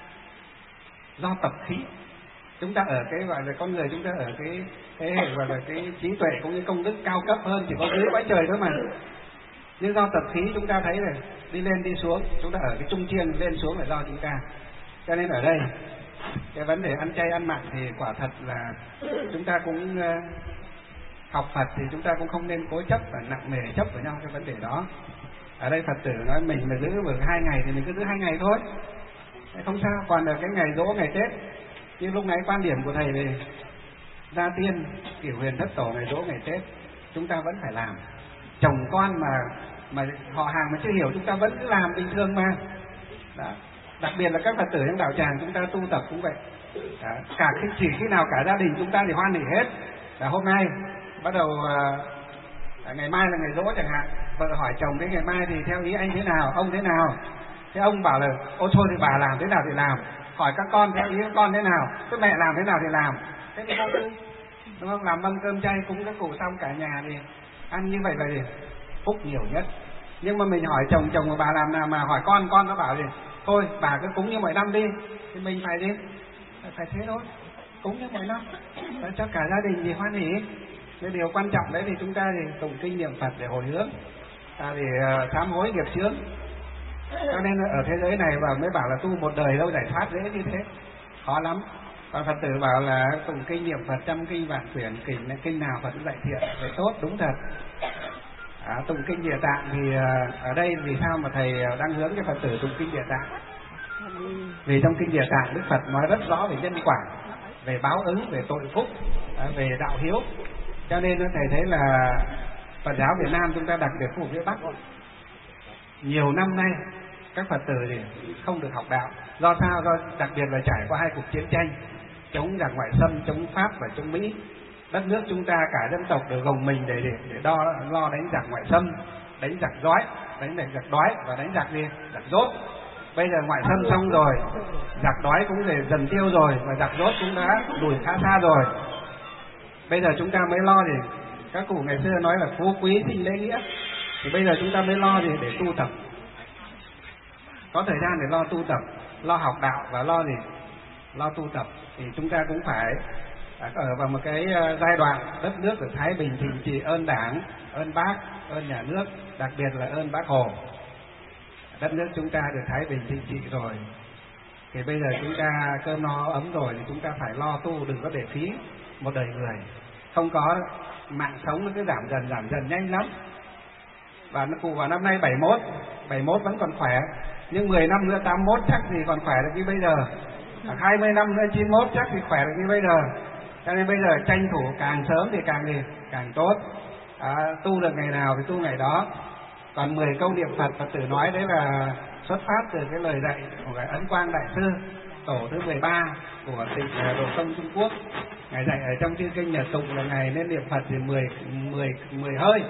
do tập khí, chúng ta ở cái gọi là con người chúng ta ở cái hệ gọi là cái trí tuệ cũng như công đức cao cấp hơn, chỉ có dưới cõi trời thôi mà. Nhưng do tập khí chúng ta thấy này, đi lên đi xuống, chúng ta ở cái trung chiên lên xuống là do chúng ta. Cho nên ở đây cái vấn đề ăn chay ăn mặn thì quả thật là chúng ta cũng học Phật thì chúng ta cũng không nên cố chấp và nặng nề chấp với nhau cái vấn đề đó. Ở đây Phật tử nói mình mà giữ được 2 ngày thì mình cứ giữ 2 ngày thôi, không sao. Còn là cái ngày giỗ, ngày Tết, như lúc nãy quan điểm của thầy về Gia Tiên, Cửu Huyền Thất Tổ, ngày giỗ, ngày Tết chúng ta vẫn phải làm. Chồng con mà họ hàng mà chưa hiểu chúng ta vẫn cứ làm bình thường mà. Đó. Đặc biệt là các Phật tử trong đạo tràng chúng ta tu tập cũng vậy. Đó. Chỉ khi nào cả gia đình chúng ta thì hoan hỉ hết. Là hôm nay bắt đầu ngày mai là ngày giỗ chẳng hạn, vợ hỏi chồng đến ngày mai thì theo ý anh thế nào, ông thế nào? Thế ông bảo là ôi thôi thì bà làm thế nào thì làm. Hỏi các con theo ý các con thế nào, thế mẹ làm thế nào thì làm. Thế thì không, đúng không? Làm mâm cơm chay cúng các cụ xong cả nhà thì ăn như vậy là gì? Phúc nhiều nhất. Nhưng mà mình hỏi chồng mà bà làm nào, mà hỏi con nó bảo gì? Thôi bà cứ cúng như mọi năm đi. Thì mình phải gì? Phải thế thôi, cúng như mọi năm cho cả gia đình thì hoan hỉ. Cái điều quan trọng đấy thì chúng ta thì tụng kinh niệm Phật để hồi hướng, để sám hối nghiệp chướng. Cho nên ở thế giới này và mới bảo là tu một đời đâu giải thoát dễ như thế, khó lắm. Và Phật tử bảo là tụng kinh niệm Phật trăm kinh vạn quyển, kinh nào Phật cũng dạy thiện, dạy tốt, đúng thật. Tụng kinh Địa Tạng thì ở đây vì sao mà thầy đang hướng cho Phật tử tụng kinh Địa Tạng? Vì trong kinh Địa Tạng Đức Phật nói rất rõ về nhân quả, về báo ứng, về tội phúc, về đạo hiếu. Cho nên thầy thấy là Phật giáo Việt Nam chúng ta đặc biệt khu vực phía Bắc nhiều năm nay các Phật tử thì không được học đạo. Do sao? Do đặc biệt là trải qua 2 cuộc chiến tranh chống giặc ngoại xâm, chống Pháp và chống Mỹ. Đất nước chúng ta cả dân tộc đều gồng mình để lo đánh giặc ngoại xâm, đánh giặc đói, và đánh giặc gì? Giặc dốt. Bây giờ ngoại xâm xong rồi, giặc đói cũng dần tiêu rồi, và giặc dốt cũng đã lùi khá xa rồi. Bây giờ chúng ta mới lo gì? Các cụ ngày xưa nói là phú quý sinh lễ nghĩa. Thì bây giờ chúng ta mới lo gì? Để tu tập. Có thời gian để lo tu tập, lo học đạo và lo gì? Lo tu tập. Thì chúng ta cũng phải ở vào một cái giai đoạn đất nước được thái bình thịnh trị, ơn Đảng, ơn Bác, ơn nhà nước, đặc biệt là ơn Bác Hồ. Đất nước chúng ta được thái bình thịnh trị rồi, thì bây giờ chúng ta cơm no ấm rồi thì chúng ta phải lo tu, đừng có để phí một đời người. Không có mạng sống nó cứ giảm dần nhanh lắm. Và nó cụ vào năm nay 71 vẫn còn khỏe, nhưng 10 năm nữa 81 chắc thì còn khỏe được như bây giờ. 20 năm nữa 91 chắc thì khỏe được như bây giờ. Cho nên bây giờ tranh thủ càng sớm thì càng tốt. Tu được ngày nào thì tu ngày đó. Còn 10 câu niệm Phật Phật tử nói đấy là xuất phát từ cái lời dạy của cái Ấn Quang Đại Sư, tổ thứ 13 của tịnh Độ Tông Trung Quốc. Ngài dạy ở trong chư kinh Nhật Tụng là ngài nên niệm Phật thì 10 hơi.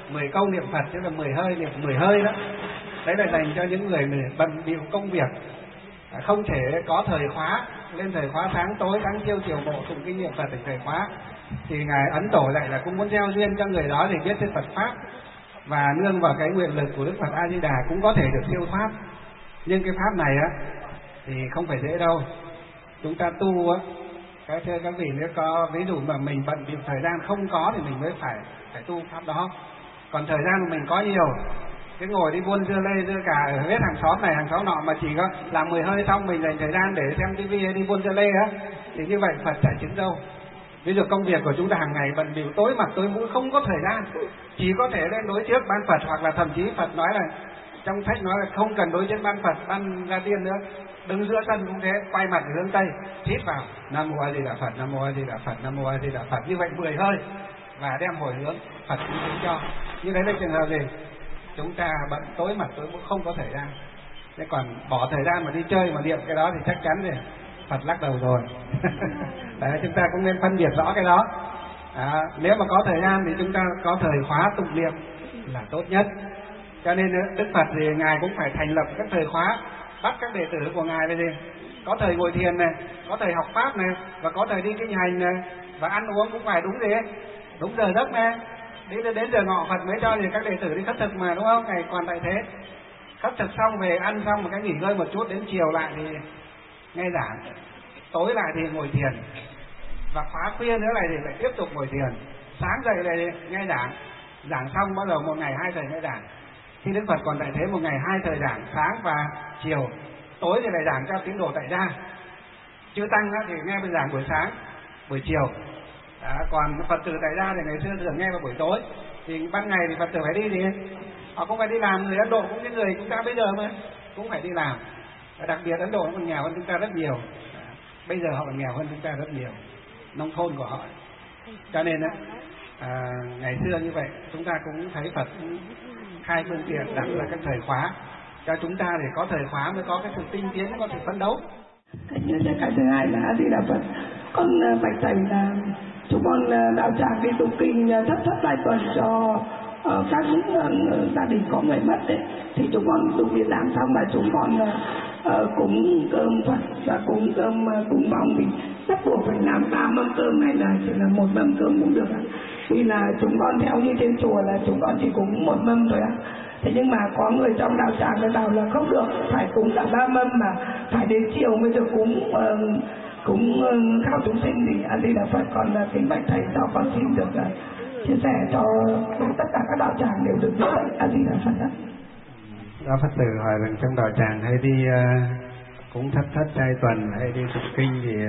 10 câu niệm Phật chứ là 10 hơi, niệm 10 hơi đó. Đấy là dành cho những người bận bịu công việc, không thể có thời khóa, lên thời khóa sáng tối, sáng chiều bộ tụng kinh niệm Phật thành thời khóa. Thì Ngài Ấn Tổ dạy là cũng muốn gieo duyên cho người đó thì biết đến Phật Pháp, và nương vào cái nguyện lực của Đức Phật A Di Đà cũng có thể được siêu thoát. Nhưng cái pháp này á thì không phải dễ đâu. Chúng ta tu á, các vị nếu có ví dụ mà mình bận bịu thời gian không có thì mình mới phải tu pháp đó. Còn thời gian của mình có nhiều, cái ngồi đi buôn dưa lê dưa cà ở hết hàng xóm này hàng xóm nọ mà chỉ có làm 10 hơi xong mình dành thời gian để xem tivi hay đi buôn dưa lê á, thì như vậy Phật chả chứng đâu. Ví dụ công việc của chúng ta hàng ngày bận bịu tối mặt tối mũi không có thời gian, chỉ có thể lên đối trước ban Phật, hoặc là thậm chí Phật nói là trong sách nói là không cần đối trước ban Phật, ban ra tiên nữa, đứng giữa sân cũng thế, quay mặt hướng Tây, hít vào Nam Mô A Di Đà Phật, Nam Mô A Di Đà Phật, Nam Mô A Di Đà Phật, như vậy 10 hơi và đem hồi hướng, Phật cũng chứng cho. Như đấy là trường hợp gì? Chúng ta bận tối mặt tối mũi không có thời gian. Thế còn bỏ thời gian mà đi chơi mà niệm cái đó thì chắc chắn rồi Phật lắc đầu rồi. Đấy, chúng ta cũng nên phân biệt rõ cái đó. Nếu mà có thời gian thì chúng ta có thời khóa tụng niệm là tốt nhất. Cho nên Đức Phật thì Ngài cũng phải thành lập các thời khóa, bắt các đệ tử của Ngài về gì? Có thời ngồi thiền này, có thời học pháp này, và có thời đi kinh hành này, và ăn uống cũng phải đúng gì? Đúng giờ giấc này. Đến giờ ngọ Phật mới cho thì các đệ tử đi khất thực mà, đúng không? Ngày còn tại thế. Khất thực xong về ăn xong một cái nghỉ ngơi một chút, đến chiều lại thì nghe giảng, tối lại thì ngồi thiền, và khóa khuya nữa lại thì lại tiếp tục ngồi thiền, sáng dậy lại nghe giảng, giảng xong bắt đầu một ngày 2 thời nghe giảng. Khi Đức Phật còn tại thế một ngày 2 thời giảng, sáng và chiều, tối thì lại giảng cho tín đồ tại gia. Chư tăng thì nghe bên giảng buổi sáng, buổi chiều. Còn Phật tử tại gia thì ngày xưa thường nghe vào buổi tối. Thì ban ngày thì Phật tử phải đi gì? Họ cũng phải đi làm. Người Ấn Độ cũng như người chúng ta bây giờ mà cũng phải đi làm. Và đặc biệt Ấn Độ nó còn nghèo hơn chúng ta rất nhiều. Bây giờ họ còn nghèo hơn chúng ta rất nhiều, nông thôn của họ. Cho nên ngày xưa như vậy chúng ta cũng thấy Phật khai phương tiện đặt ra các thời khóa cho chúng ta, để có thời khóa mới có cái sự tinh tiến, có sự phấn đấu. Cái thứ hai là A Di Đà Phật. Con bạch thầy là chúng con đạo tràng đi tụng kinh thất 2 tuần cho các gia đình có người mất đấy, thì chúng con tụng kinh giảng xong là chúng con cúng cơm Phật và cúng cơm cúng vong, thì bắt buộc phải làm 3 mâm cơm hay là chỉ là 1 mâm cơm cũng được ạ? Vì là chúng con theo như trên chùa là chúng con chỉ cúng 1 mâm thôi ạ. Thế nhưng mà có người trong đạo tràng người bảo là không được, phải cúng cả 3 mâm, mà phải đến chiều mới được cúng khao chúng sinh. Thì A Di Đà Phật, còn là kính bạch thầy cho con xin được chia sẻ cho tất cả các đạo tràng đều được như vậy. A Di Đà Phật ạ. Đó, Phật tử hỏi rằng trong đạo tràng hay đi cúng thất 2 tuần hay đi tụng kinh thì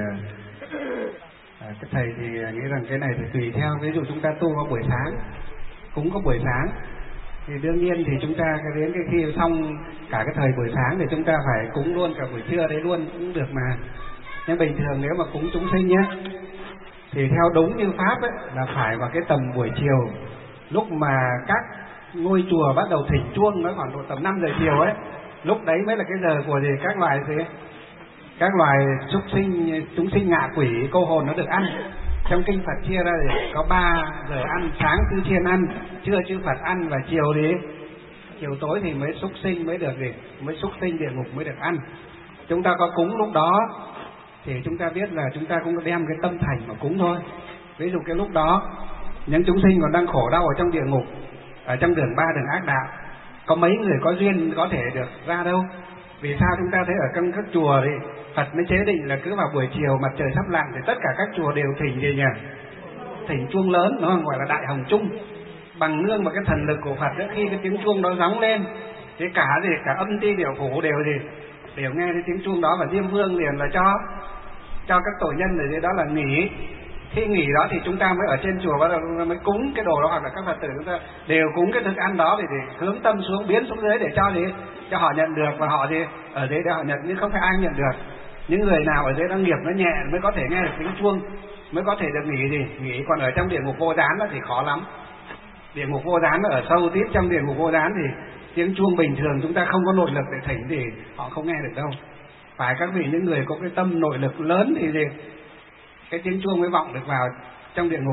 cái thầy thì nghĩ rằng cái này thì tùy theo. Ví dụ chúng ta tu vào buổi sáng, cúng có buổi sáng, thì đương nhiên thì chúng ta đến cái khi xong cả cái thời buổi sáng thì chúng ta phải cúng luôn cả buổi trưa đấy luôn cũng được mà. Nhưng bình thường nếu mà cúng chúng sinh nhé, thì theo đúng như pháp ấy, là phải vào cái tầm buổi chiều, lúc mà các ngôi chùa bắt đầu thỉnh chuông, nó khoảng độ tầm 5 giờ chiều ấy, lúc đấy mới là cái giờ của gì? Các loài chúng sinh ngạ quỷ cô hồn nó được ăn. Trong kinh Phật chia ra thì có 3 giờ ăn: sáng chư thiên ăn, trưa chư Phật ăn, và chiều thì chiều tối thì mới súc sinh mới được gì? Mới súc sinh địa ngục mới được ăn. Chúng ta có cúng lúc đó thì chúng ta biết là chúng ta cũng đem cái tâm thành mà cúng thôi. Ví dụ cái lúc đó những chúng sinh còn đang khổ đau ở trong địa ngục, ở trong đường 3 đường ác đạo, có mấy người có duyên có thể được ra đâu. Vì sao chúng ta thấy ở trong các chùa thì Phật mới chế định là cứ vào buổi chiều mặt trời sắp lặn thì tất cả các chùa đều thỉnh gì nhỉ? Thỉnh chuông lớn, nó gọi là Đại Hồng Chung. Bằng nương vào cái thần lực của Phật ấy, khi cái tiếng chuông đó gióng lên thì cả âm ti điệu phủ đều nghe cái tiếng chuông đó, và Diêm Vương liền là cho các tổ nhân ở dưới đó là nghỉ. Khi nghỉ đó thì chúng ta mới ở trên chùa bắt đầu mới cúng cái đồ đó, hoặc là các Phật tử chúng ta đều cúng cái thức ăn đó để hướng tâm xuống, biến xuống dưới để cho họ nhận được, và họ ở dưới để họ nhận, nhưng không phải ai nhận được. Những người nào ở dưới đó nghiệp nó nhẹ mới có thể nghe được tiếng chuông, mới có thể được nghỉ. Còn ở trong địa ngục vô gián đó thì khó lắm. Địa ngục vô gián ở sâu tít trong địa ngục vô gián thì tiếng chuông bình thường chúng ta không có nội lực để thỉnh thì họ không nghe được đâu. Phải các vị những người có cái tâm nội lực lớn thì cái tiếng chuông mới vọng được vào trong địa ngục.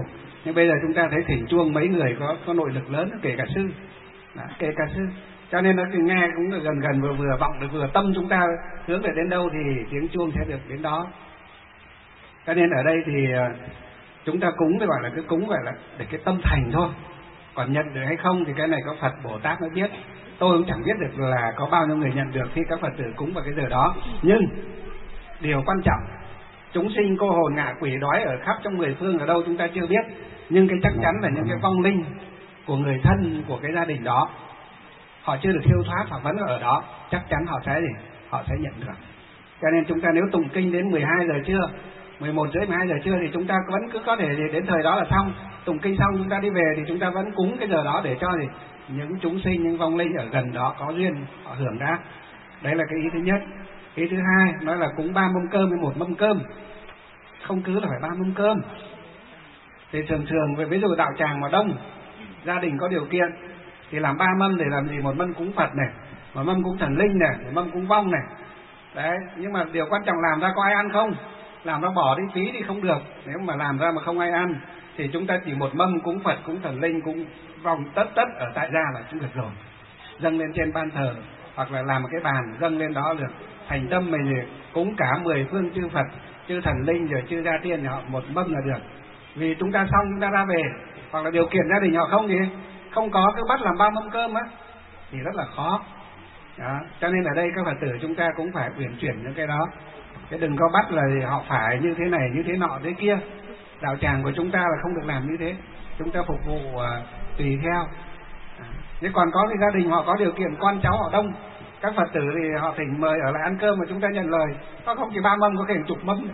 Nhưng bây giờ chúng ta thấy thỉnh chuông mấy người có nội lực lớn, kể cả sư, kể cả sư, cho nên nó nghe cũng gần gần vừa vọng được, vừa tâm chúng ta hướng về đến đâu thì tiếng chuông sẽ được đến đó. Cho nên ở đây thì chúng ta cúng thì gọi là cái cúng gọi là để cái tâm thành thôi, còn nhận được hay không thì cái này có Phật Bồ Tát mới biết. Tôi cũng chẳng biết được là có bao nhiêu người nhận được khi các Phật tử cúng vào cái giờ đó. Nhưng điều quan trọng, chúng sinh cô hồn ngạ quỷ đói ở khắp trong 10 phương ở đâu chúng ta chưa biết, nhưng cái chắc chắn là những cái vong linh của người thân của cái gia đình đó, họ chưa được siêu thoát, họ vẫn ở đó, chắc chắn họ sẽ gì? Họ sẽ nhận được. Cho nên chúng ta nếu tụng kinh đến 12 giờ trưa, 11 rưỡi 12 giờ trưa thì chúng ta vẫn cứ có thể đến thời đó là xong. Tụng kinh xong chúng ta đi về thì chúng ta vẫn cúng cái giờ đó để cho gì? Những chúng sinh, những vong linh ở gần đó có duyên họ hưởng đã. Đấy là cái ý thứ nhất. Ý thứ hai nói là cúng 3 mâm cơm với 1 mâm cơm, không cứ là phải 3 mâm cơm. Thì thường ví dụ đạo tràng mà đông, gia đình có điều kiện thì làm 3 mâm để làm gì? 1 mâm cúng Phật này, 1 mâm cúng thần linh này, 1 mâm cúng vong này. Đấy, nhưng mà điều quan trọng làm ra có ai ăn không? Làm ra bỏ đi phí thì không được. Nếu mà làm ra mà không ai ăn thì chúng ta chỉ 1 mâm cúng Phật, cúng thần linh, cúng vong tất ở tại gia là cũng được rồi. Dâng lên trên ban thờ hoặc là làm một cái bàn dâng lên đó được. Thành tâm mình cúng cả 10 phương chư Phật, chư thần linh rồi chư gia tiên thì họ 1 mâm là được. Vì chúng ta xong chúng ta ra về, hoặc là điều kiện gia đình họ không thì không có, cứ bắt làm 3 mâm cơm á thì rất là khó. Đó. Cho nên ở đây các Phật tử chúng ta cũng phải uyển chuyển những cái đó, cái đừng có bắt là họ phải như thế này như thế nọ thế kia. Đạo tràng của chúng ta là không được làm như thế, chúng ta phục vụ tùy theo. Nếu còn có cái gia đình họ có điều kiện, con cháu họ đông, các Phật tử thì họ thỉnh mời ở lại ăn cơm mà chúng ta nhận lời, có không chỉ 3 mâm, có thể chục mâm,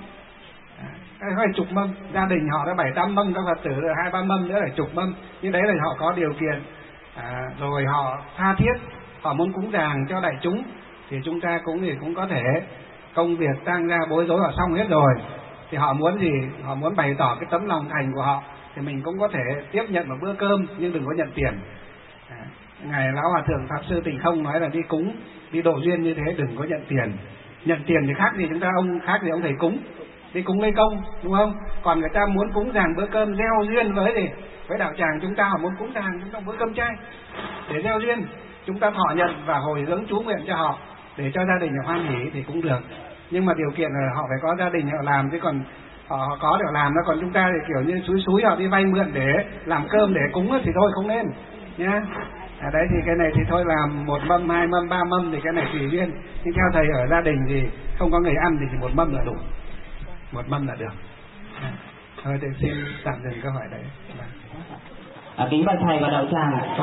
có chục mâm. Gia đình họ đã 7-8 mâm, các Phật tử là 2-3 mâm nữa là chục mâm. Nhưng đấy là họ có điều kiện, rồi họ tha thiết, họ muốn cúng dường cho đại chúng thì chúng ta cũng có thể. Công việc tang gia bối rối họ xong hết rồi thì họ muốn gì? Họ muốn bày tỏ cái tấm lòng thành của họ thì mình cũng có thể tiếp nhận một bữa cơm nhưng đừng có nhận tiền. Ngài Lão Hòa Thượng Pháp Sư Tịnh Không nói là đi cúng, đi độ duyên như thế đừng có nhận tiền. Nhận tiền thì khác gì chúng ta, ông khác gì ông thầy cúng, đi cúng lấy công, đúng không? Còn người ta muốn cúng dường bữa cơm gieo duyên với đạo tràng chúng ta, họ muốn cúng dường chúng ta bữa cơm chay để gieo duyên, chúng ta thọ nhận và hồi hướng chú nguyện cho họ để cho gia đình họ hoan hỉ thì cũng được. Nhưng mà điều kiện là họ phải có gia đình họ làm, chứ còn họ có để họ làm đó. Còn chúng ta thì kiểu như xúi họ đi vay mượn để làm cơm để cúng thì thôi không nên nhá. Đấy thì cái này thì thôi làm 1 mâm, 2 mâm, 3 mâm thì cái này tùy duyên. Nhưng theo thầy ở gia đình thì không có người ăn thì chỉ 1 mâm là đủ, 1 mâm là được. Thôi thì xin tạm dừng câu hỏi đấy. Kính bạch thầy và đạo tràng,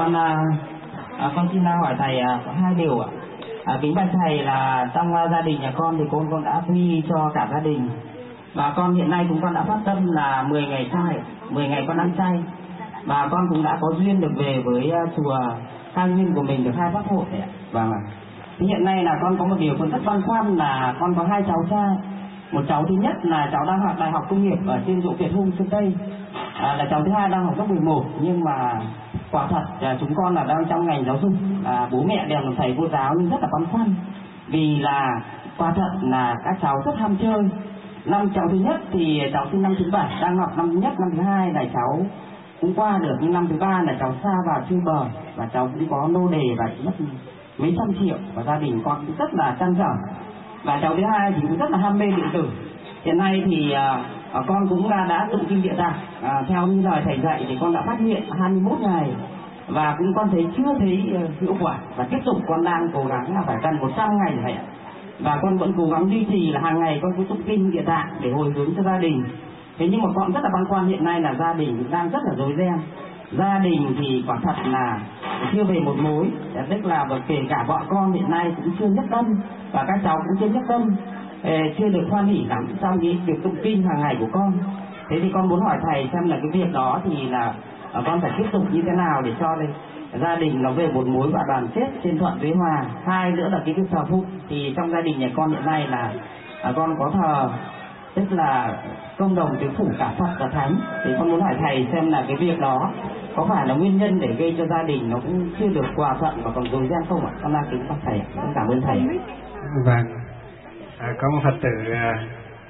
con xin hỏi thầy có 2 điều ạ. Kính bạch thầy là trong gia đình nhà con thì con đã quy cho cả gia đình, và con hiện nay chúng con đã phát tâm là 10 ngày chay, 10 ngày con ăn chay, và con cũng đã có duyên được về với chùa khai nguyên của mình được 2 pháp hội. Vâng ạ. Thì hiện nay là con có một điều con rất băn khoăn là con có 2 cháu trai. Một cháu thứ nhất là cháu đang học đại học công nghiệp ở trên Dụ Việt Hung Sơn Tây, là cháu thứ hai đang học lớp 11. Nhưng mà quả thật chúng con là đang trong ngành giáo dục, bố mẹ đều là thầy cô giáo nhưng rất là băn khoăn, vì là quả thật là các cháu rất ham chơi. Năm cháu thứ nhất thì cháu sinh năm thứ 7 đang học năm thứ nhất, năm thứ hai là cháu cũng qua được, nhưng năm thứ 3 là cháu xa vào chơi bời và cháu cũng có nô đề và mất mấy trăm triệu, và gia đình con cũng rất là trăn trở. Và cháu thứ hai thì cũng rất là ham mê điện tử. Hiện nay thì con cũng đã tụng kinh địa tạng, theo như lời thầy dạy thì con đã phát hiện 21 ngày và cũng con thấy chưa thấy hiệu quả, và tiếp tục con đang cố gắng là phải gần 100 ngày thầy ạ. Và con vẫn cố gắng duy trì là hàng ngày con cứ tụng kinh địa tạng để hồi hướng cho gia đình. Thế nhưng mà con rất là băn khoăn, hiện nay là gia đình đang rất là rối ren. Gia đình thì quả thật là chưa về một mối, tức là kể cả vợ con hiện nay cũng chưa nhất tâm, và các cháu cũng chưa nhất tâm, chưa được hoan hỉ lắm trong cái việc tụng kinh hàng ngày của con. Thế thì con muốn hỏi thầy xem là cái việc đó thì là con phải tiếp tục như thế nào để cho gia đình nó về một mối và đoàn kết, trên thuận với hòa. Hai nữa là cái thờ phụng, thì trong gia đình nhà con hiện nay là con có thờ, tức là công đồng tứ phủ cả Phật và Thánh. Thì con muốn hỏi thầy xem là cái việc đó có phải là nguyên nhân để gây cho gia đình nó cũng chưa được hòa thuận và còn rối ren không ạ? Con đang kính bạch thầy, con cảm ơn thầy. Vâng, có một Phật tử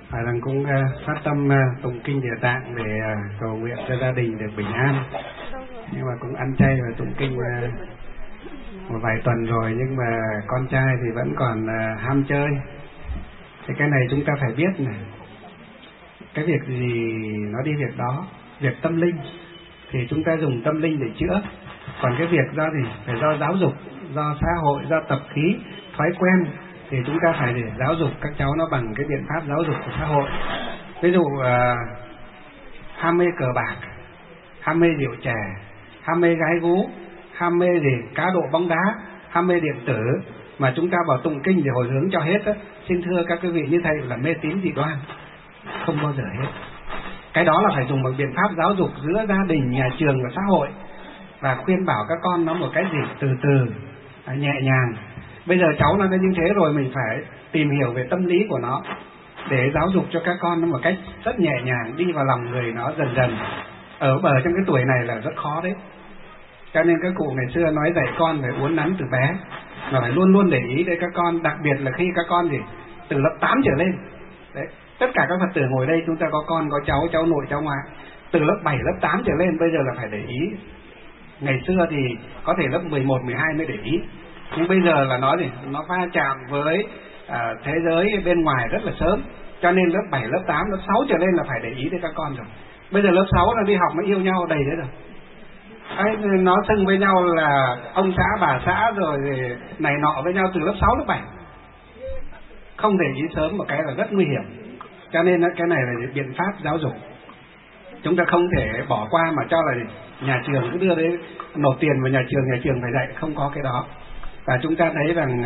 Và rằng cũng phát tâm tụng kinh Địa Tạng để cầu nguyện cho gia đình được bình an. Nhưng mà cũng ăn chay và tụng kinh một vài tuần rồi, nhưng mà con trai thì vẫn còn ham chơi. Thì cái này chúng ta phải biết này, cái việc gì nó đi việc đó. Việc tâm linh thì chúng ta dùng tâm linh để chữa, còn cái việc do thì phải do giáo dục, do xã hội, do tập khí, thói quen, thì chúng ta phải để giáo dục các cháu nó bằng cái biện pháp giáo dục của xã hội. Ví dụ ham mê cờ bạc, ham mê rượu chè, ham mê gái gú, ham mê gì cá độ bóng đá, ham mê điện tử, mà chúng ta bảo tụng kinh để hồi hướng cho hết á, xin thưa các quý vị, như thầy là mê tín dị đoan, không bao giờ hết. Cái đó là phải dùng một biện pháp giáo dục giữa gia đình, nhà trường và xã hội, và khuyên bảo các con nó một cách gì từ từ, nhẹ nhàng. Bây giờ cháu nó đã như thế rồi, mình phải tìm hiểu về tâm lý của nó để giáo dục cho các con nó một cách rất nhẹ nhàng, đi vào lòng người nó dần dần. Ở trong cái tuổi này là rất khó đấy. Cho nên các cụ ngày xưa nói dạy con phải uốn nắn từ bé, mà phải luôn luôn để ý để các con, đặc biệt là khi các con gì từ lớp 8 trở lên. Đấy, tất cả các Phật tử ngồi đây chúng ta có con, có cháu, cháu nội, cháu ngoại, từ lớp 7, lớp 8 trở lên bây giờ là phải để ý. Ngày xưa thì có thể lớp 11, 12 mới để ý, nhưng bây giờ là nó va chạm với thế giới bên ngoài rất là sớm, cho nên lớp 7, lớp 8, lớp 6 trở lên là phải để ý đến các con rồi. Bây giờ lớp 6 là đi học nó yêu nhau đầy đấy rồi. Nó xưng với nhau là ông xã, bà xã rồi này nọ với nhau từ lớp 6, lớp 7. Không để ý sớm một cái là rất nguy hiểm. Cho nên cái này là biện pháp giáo dục. Chúng ta không thể bỏ qua mà cho là nhà trường cứ đưa đấy nộp tiền vào nhà trường phải dạy, không có cái đó. Và chúng ta thấy rằng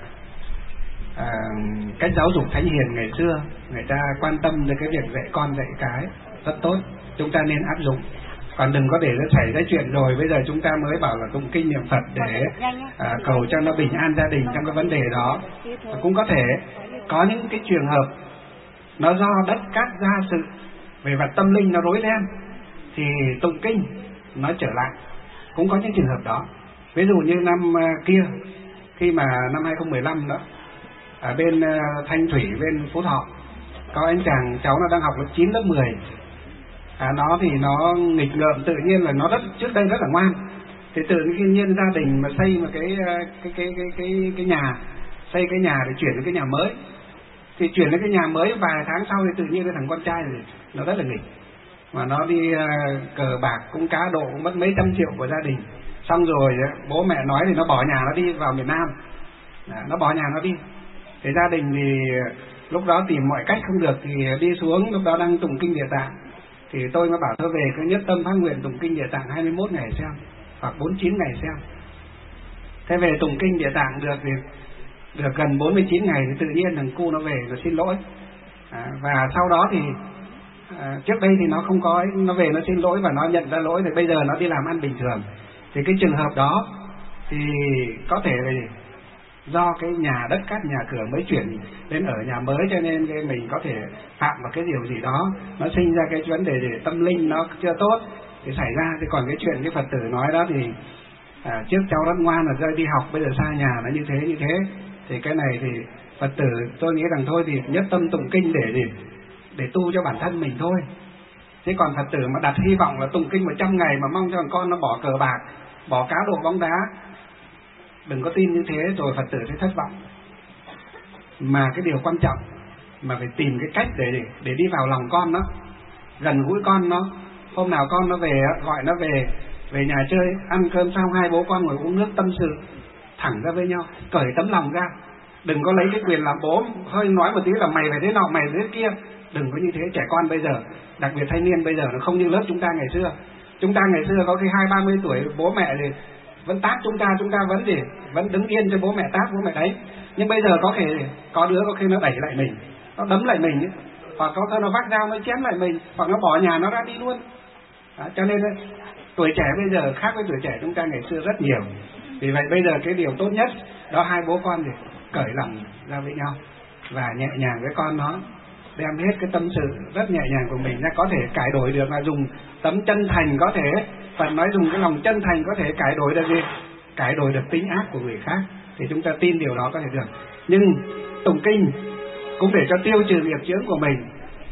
cách giáo dục thánh hiền ngày xưa, người ta quan tâm đến cái việc dạy con dạy cái rất tốt, chúng ta nên áp dụng. Còn đừng có để nó xảy ra chuyện rồi bây giờ chúng ta mới bảo là tụng kinh niệm Phật để cầu cho nó bình an gia đình trong cái vấn đề đó. Cũng có thể có những cái trường hợp nó do đất cát gia sự về mặt tâm linh nó rối ren, thì tụng kinh nó trở lại, cũng có những trường hợp đó. Ví dụ như năm kia, khi mà năm 2015 đó, ở bên Thanh Thủy, bên Phú Thọ, có anh chàng cháu nó đang học lớp 9, lớp 10. Nó thì nó nghịch ngợm, tự nhiên là nó trước đây rất là ngoan, thì tự nhiên gia đình mà xây một cái nhà, xây cái nhà để chuyển đến cái nhà mới, thì chuyển đến cái nhà mới vài tháng sau thì tự nhiên cái thằng con trai này nó rất là nghịch, mà nó đi cờ bạc, cũng cá độ, cũng mất mấy trăm triệu của gia đình. Xong rồi bố mẹ nói thì nó bỏ nhà nó đi vào miền Nam, nó bỏ nhà nó đi. Thì gia đình thì lúc đó tìm mọi cách không được thì đi xuống, lúc đó đang tụng kinh Địa Tạng, thì tôi mới bảo tôi về cái nhất tâm phát nguyện tụng kinh Địa Tạng 21 ngày xem, hoặc 49 ngày xem. Thế về tụng kinh Địa Tạng được gần 49 ngày thì tự nhiên thằng cu nó về nó xin lỗi. Và sau đó thì trước đây thì nó không có, nó về nó xin lỗi và nó nhận ra lỗi, thì bây giờ nó đi làm ăn bình thường. Thì cái trường hợp đó thì có thể là do cái nhà đất cát nhà cửa mới chuyển đến ở nhà mới, cho nên mình có thể phạm vào cái điều gì đó, nó sinh ra cái vấn đề để tâm linh nó chưa tốt thì xảy ra. Thì còn cái chuyện cái Phật tử nói đó thì trước cháu rất ngoan là rơi đi học, bây giờ xa nhà nó như thế, thì cái này thì Phật tử tôi nghĩ rằng thôi thì nhất tâm tụng kinh để tu cho bản thân mình thôi. Thế còn Phật tử mà đặt hy vọng là tụng kinh 100 ngày mà mong cho con nó bỏ cờ bạc, bỏ cá độ bóng đá, đừng có tin như thế, rồi Phật tử sẽ thất vọng. Mà cái điều quan trọng mà phải tìm cái cách để đi vào lòng con nó, gần gũi con nó. Hôm nào con nó về, gọi nó về nhà chơi, ăn cơm xong hai bố con ngồi uống nước tâm sự thẳng ra với nhau, cởi tấm lòng ra. Đừng có lấy cái quyền làm bố hơi nói một tí là mày phải thế nọ, mày phải thế kia. Đừng có như thế. Trẻ con bây giờ, đặc biệt thanh niên bây giờ, nó không như lớp chúng ta ngày xưa. Chúng ta ngày xưa có khi 20-30 tuổi bố mẹ thì vẫn tát chúng ta vẫn đứng yên cho bố mẹ tát, bố mẹ đấy. Nhưng bây giờ có đứa có khi nó đẩy lại mình, nó đấm lại mình ấy. Hoặc có khi nó vác dao nó chém lại mình, hoặc nó bỏ nhà nó ra đi luôn. Cho nên tuổi trẻ bây giờ khác với tuổi trẻ chúng ta ngày xưa rất nhiều. Vì vậy bây giờ cái điều tốt nhất đó, hai bố con thì cởi lòng ra với nhau và nhẹ nhàng với con nó, đem hết cái tâm sự rất nhẹ nhàng của mình ra, có thể cải đổi được, là dùng tấm chân thành, có thể Phật nói dùng cái lòng chân thành có thể cải đổi được gì? Cải đổi được tính ác của người khác. Thì chúng ta tin điều đó có thể được. Nhưng tụng kinh cũng để cho tiêu trừ nghiệp chướng của mình,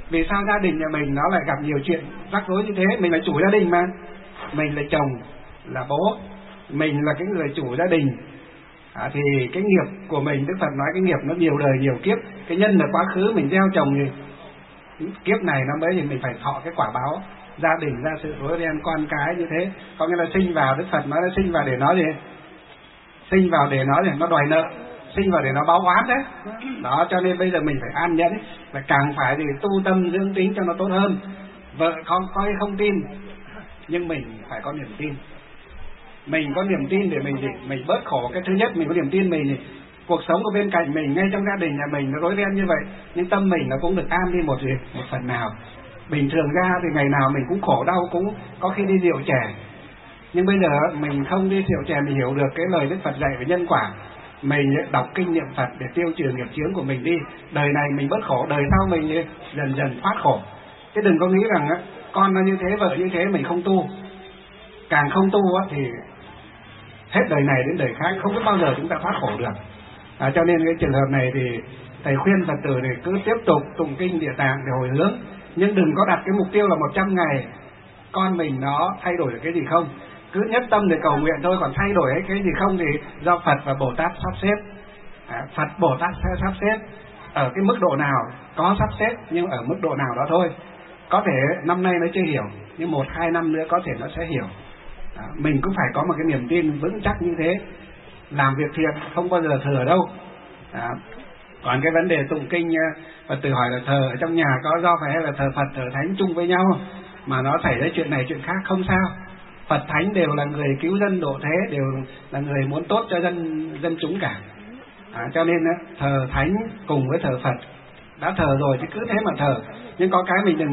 Vì sao gia đình nhà mình nó lại gặp nhiều chuyện rắc rối như thế? Mình là chủ gia đình mà, mình là chồng, là bố, mình là cái người chủ gia đình. Thì cái nghiệp của mình, Đức Phật nói cái nghiệp nó nhiều đời nhiều kiếp. Cái nhân là quá khứ mình gieo trồng thì kiếp này nó mới thì mình phải thọ cái quả báo gia đình, gia sự, rối ren, con cái như thế. Có nghĩa là sinh vào, Đức Phật nói là sinh vào để nó gì? Sinh vào để nó đòi nợ, sinh vào để nó báo oán đấy. Đó, cho nên bây giờ mình phải an nhẫn, là càng phải thì tu tâm dưỡng tính cho nó tốt hơn. Vợ không tin, nhưng mình phải có niềm tin. Mình có niềm tin để mình bớt khổ. Cái thứ nhất, mình có niềm tin mình thì cuộc sống ở bên cạnh mình, ngay trong gia đình nhà mình nó rối ren như vậy, nhưng tâm mình nó cũng được an đi một phần nào. Bình thường ra thì ngày nào mình cũng khổ đau, cũng có khi đi rượu chè, nhưng bây giờ mình không đi rượu chè, mình hiểu được cái lời Đức Phật dạy về nhân quả. Mình đọc kinh niệm Phật để tiêu trừ nghiệp chướng của mình đi. Đời này mình bớt khổ, đời sau mình dần dần thoát khổ. Chứ đừng có nghĩ rằng con nó như thế, vợ như thế, mình không tu. Càng không tu thì hết đời này đến đời khác, không biết bao giờ chúng ta thoát khổ được. Cho nên cái trường hợp này thì thầy khuyên Phật tử này cứ tiếp tục tụng kinh Địa Tạng để hồi hướng, nhưng đừng có đặt cái mục tiêu là 100 ngày con mình nó thay đổi được cái gì không. Cứ nhất tâm để cầu nguyện thôi, còn thay đổi cái gì không thì do Phật và Bồ Tát sắp xếp. Phật Bồ Tát sẽ sắp xếp ở cái mức độ nào có sắp xếp, nhưng ở mức độ nào đó thôi. Có thể năm nay nó chưa hiểu, nhưng 1-2 năm nữa có thể nó sẽ hiểu. Mình cũng phải có một cái niềm tin vững chắc như thế. Làm việc thiện không bao giờ thừa đâu. Còn cái vấn đề tụng kinh, Phật tử hỏi là thờ ở trong nhà có do phải hay là thờ Phật thờ Thánh chung với nhau, mà nó xảy ra chuyện này chuyện khác, không sao. Phật Thánh đều là người cứu dân độ thế, đều là người muốn tốt cho dân chúng cả. Cho nên thờ Thánh cùng với thờ Phật. Đã thờ rồi thì cứ thế mà thờ, nhưng có cái mình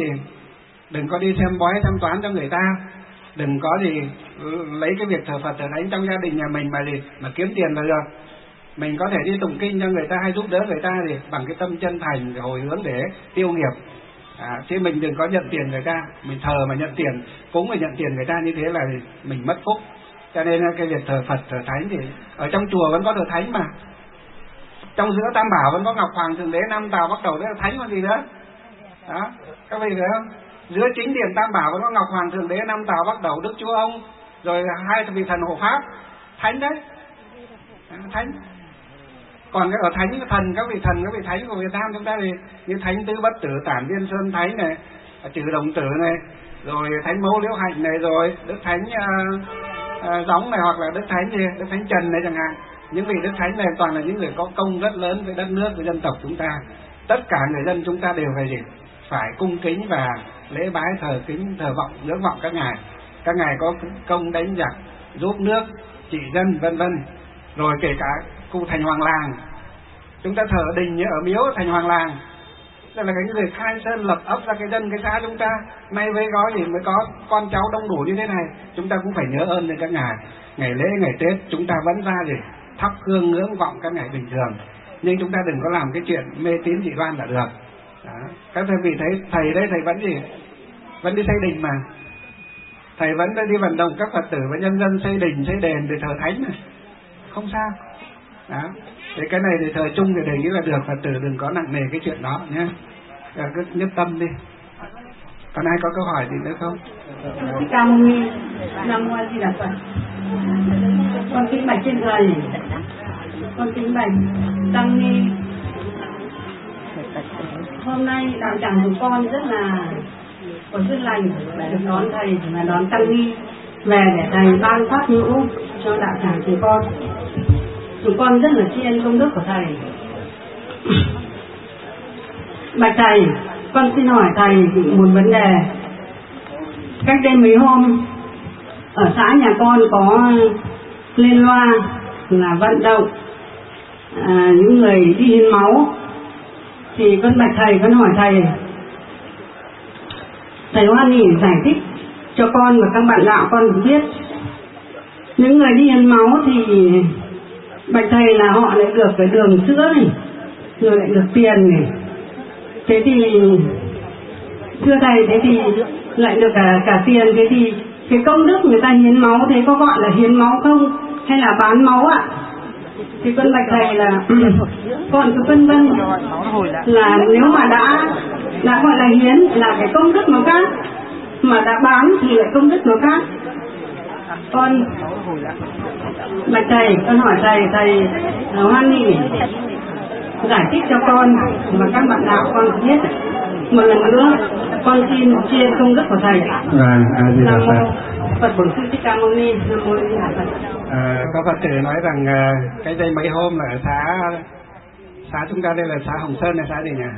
đừng có đi xem bói xem toán cho người ta. Đừng có lấy cái việc thờ Phật thờ Thánh trong gia đình nhà mình mà kiếm tiền là được. Mình có thể đi tụng kinh cho người ta hay giúp đỡ người ta thì bằng cái tâm chân thành hồi hướng để tiêu nghiệp. Chứ mình đừng có nhận tiền người ta, mình thờ mà nhận tiền, cúng mà nhận tiền người ta, như thế là mình mất phúc. Cho nên cái việc thờ Phật thờ Thánh thì ở trong chùa vẫn có thờ Thánh mà. Trong giữa Tam Bảo vẫn có Ngọc Hoàng Thượng Đế Nam Tào Bắc Đầu, đấy là Thánh còn gì nữa. Đó, các vị thấy không? Giữa chính điện Tam Bảo vẫn có Ngọc Hoàng Thượng Đế Nam Tào Bắc Đầu, Đức Chúa Ông, rồi 2 vị thần hộ pháp. Thánh đấy, Thánh. Còn cái ở Thánh thần, các vị Thánh của Việt Nam chúng ta thì như Thánh Tứ Bất Tử Tản Viên Sơn Thánh này, Trừ Đồng Tử này, rồi Thánh Mẫu Liễu Hạnh này, rồi Đức Thánh Gióng này, hoặc là Đức Thánh Đức Thánh Trần này chẳng hạn. Những vị Đức Thánh này toàn là những người có công rất lớn với đất nước, với dân tộc chúng ta. Tất cả người dân chúng ta đều phải cung kính và lễ bái thờ kính, thờ vọng, ngưỡng vọng các ngài. Các ngài có công đánh giặc, giúp nước, trị dân, vân vân. Rồi kể cả cụ Thành Hoàng Làng, chúng ta thờ ở đình như ở miếu Thành Hoàng Làng, đây là cái người khai sơn lập ấp ra cái dân cái xã chúng ta. Nay với gói thì mới có con cháu đông đủ như thế này, chúng ta cũng phải nhớ ơn đến các ngài. Ngày lễ ngày Tết chúng ta vẫn ra thắp hương ngưỡng vọng các ngài bình thường, nhưng chúng ta đừng có làm cái chuyện mê tín dị đoan là được. Các thầy vì thấy thầy đấy, thầy vẫn đi xây đình mà, thầy vẫn đi vận động các Phật tử và nhân dân xây đình xây đền để thờ Thánh này, không sao. Đó, thì cái này thì thờ chung thì đề nghị là được, Phật tử đừng có nặng nề cái chuyện đó nhé, cứ nhất tâm đi. Còn ai có câu hỏi gì nữa không? Thích Ca Mâu Ni, Nam Mô A Di Đà Phật. Con kính bạch trên thầy, con kính bạch tăng ni. Hôm nay đạo tràng của con rất là có duyên lành được đón thầy và đón tăng ni về để thầy ban pháp hữu cho đạo tràng của con. Chúng con rất là tri ân công đức của thầy. Bạch thầy, con xin hỏi thầy một vấn đề. Cách đây mấy hôm ở xã nhà con có lên loa là vận động những người đi hiến máu, thì con bạch thầy, con hỏi thầy hoan hỉ giải thích cho con và các bạn đạo con được biết. Những người đi hiến máu thì bạch thầy là họ lại được cái đường sữa này, rồi lại được tiền này. Thế thì thưa thầy, thế thì lại được cả tiền, thế thì cái công đức người ta hiến máu thế có gọi là hiến máu không, hay là bán máu ạ? Thì con bạch thầy là còn cứ vân vân là nếu mà đã đã gọi là hiến là cái công đức nó khác, mà đã bán thì lại công đức nó khác. Con bạch thầy, con hỏi thầy hoan nghỉ giải thích cho con và các bạn đạo con biết. Một lần nữa con xin chia công đức của thầy. Nam mô Phật Bổn Sư Thích Ca Mâu Ni. Nam mô Di Đà Phật. Có Phật tử nói rằng cái đây mấy hôm là ở xã chúng ta đây là xã Hồng Sơn hay xã gì nhỉ?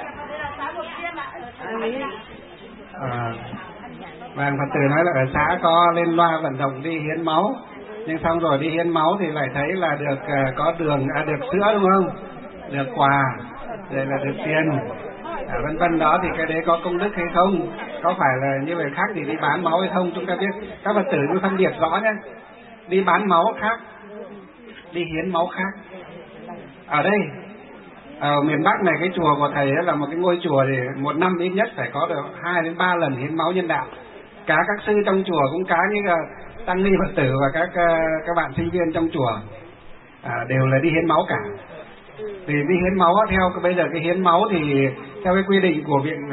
Vâng, Phật tử nói là ở xã có lên loa vận động đi hiến máu, nhưng xong rồi đi hiến máu thì lại thấy là được có đường, được sữa đúng không? Được quà, rồi là được tiền, vân vân đó, thì cái đấy có công đức hay không? Có phải là như vậy khác thì đi bán máu hay không? Chúng ta biết các Phật tử cứ phân biệt rõ nhé. Đi bán máu khác, đi hiến máu khác. Ở đây ở miền Bắc này, cái chùa của thầy là một cái ngôi chùa thì một năm ít nhất phải có được 2 đến 3 lần hiến máu nhân đạo. Cả các sư trong chùa cũng cá như là tăng ni Phật tử và các bạn sinh viên trong chùa đều là đi hiến máu cả. Thì đi hiến máu theo bây giờ cái hiến máu thì theo cái quy định của viện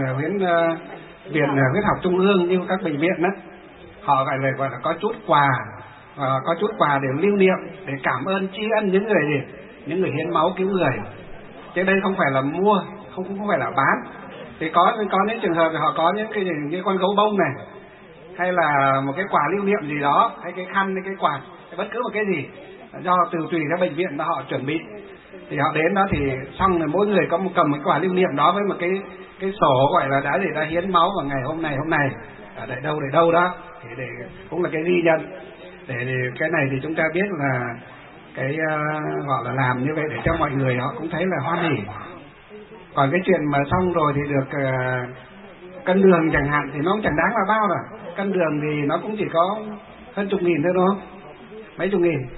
huyết học trung ương như các bệnh viện đó, họ gọi là có chút quà, có chút quà để lưu niệm, để cảm ơn tri ân những người hiến máu cứu người. Chứ đây không phải là mua, không phải là bán. Thì có những trường hợp thì họ có những cái như con gấu bông này, hay là một cái quà lưu niệm gì đó, hay cái khăn, hay cái quạt, hay bất cứ một cái gì do từ tùy các bệnh viện đó họ chuẩn bị. Thì họ đến đó thì xong rồi mỗi người có cầm một quà lưu niệm đó với một cái sổ gọi là đã hiến máu vào ngày hôm này ở để đâu đó, thì để cũng là cái ghi nhận. Để cái này thì chúng ta biết là cái gọi là làm như vậy để cho mọi người họ cũng thấy là hoan hỉ. Còn cái chuyện mà xong rồi thì được cân đường chẳng hạn thì nó cũng chẳng đáng là bao đâu. Cân đường thì nó cũng chỉ có hơn chục nghìn thôi đúng không? Mấy chục nghìn,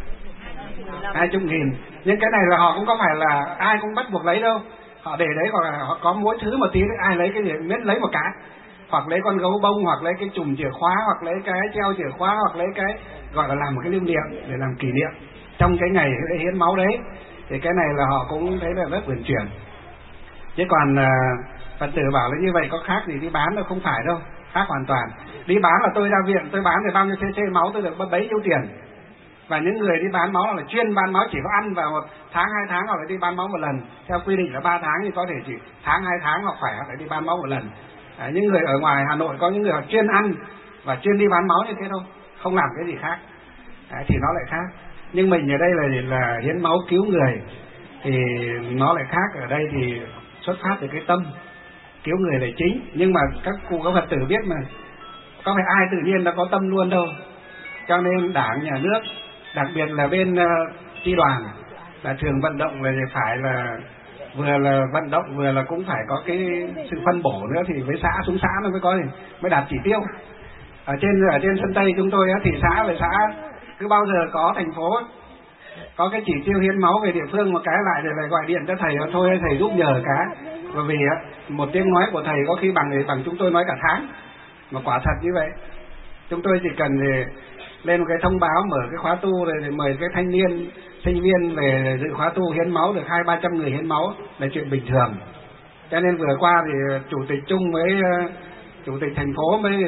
20 nghìn. Nhưng cái này là họ cũng có phải là ai cũng bắt buộc lấy đâu. Họ để đấy, hoặc là họ có mỗi thứ một tí, ai lấy cái gì miễn lấy một cái, hoặc lấy con gấu bông, hoặc lấy cái chùm chìa khóa, hoặc lấy cái treo chìa khóa, hoặc lấy cái gọi là làm một cái lưu niệm để làm kỷ niệm trong cái ngày hiến máu đấy. Thì cái này là họ cũng thấy là rất uyển chuyển. Chứ còn Phật tử bảo là như vậy có khác gì đi bán đâu, không phải đâu, khác hoàn toàn. Đi bán là tôi ra viện tôi bán thì bao nhiêu cc máu tôi được bấy nhiêu tiền. Và những người đi bán máu là chuyên bán máu, chỉ có ăn vào 1 tháng 2 tháng hoặc là đi bán máu một lần. Theo quy định là 3 tháng thì có thể chỉ tháng 2 tháng hoặc phải đi bán máu một lần. Những người ở ngoài Hà Nội có những người họ chuyên ăn và chuyên đi bán máu như thế thôi, không làm cái gì khác. Thì nó lại khác. Nhưng mình ở đây là hiến máu cứu người thì nó lại khác. Ở đây thì xuất phát từ cái tâm cứu người là chính. Nhưng mà các cụ các Phật tử biết mà, có phải ai tự nhiên đã có tâm luôn đâu. Cho nên Đảng, Nhà nước, đặc biệt là bên chi đoàn là thường vận động là phải là vừa là vận động vừa là cũng phải có cái sự phân bổ nữa, thì với xã xuống xã nó mới đạt chỉ tiêu. Ở trên sân Tây chúng tôi thì xã về xã cứ bao giờ có thành phố có cái chỉ tiêu hiến máu về địa phương một cái lại rồi lại gọi điện cho thầy thôi thầy giúp nhờ cái. Bởi vì một tiếng nói của thầy có khi bằng chúng tôi nói cả tháng. Mà quả thật như vậy, chúng tôi chỉ cần lên một cái thông báo mở cái khóa tu rồi để mời cái thanh niên sinh viên về dự khóa tu hiến máu được 200-300 người hiến máu là chuyện bình thường. Cho nên vừa qua thì chủ tịch Trung với chủ tịch thành phố mới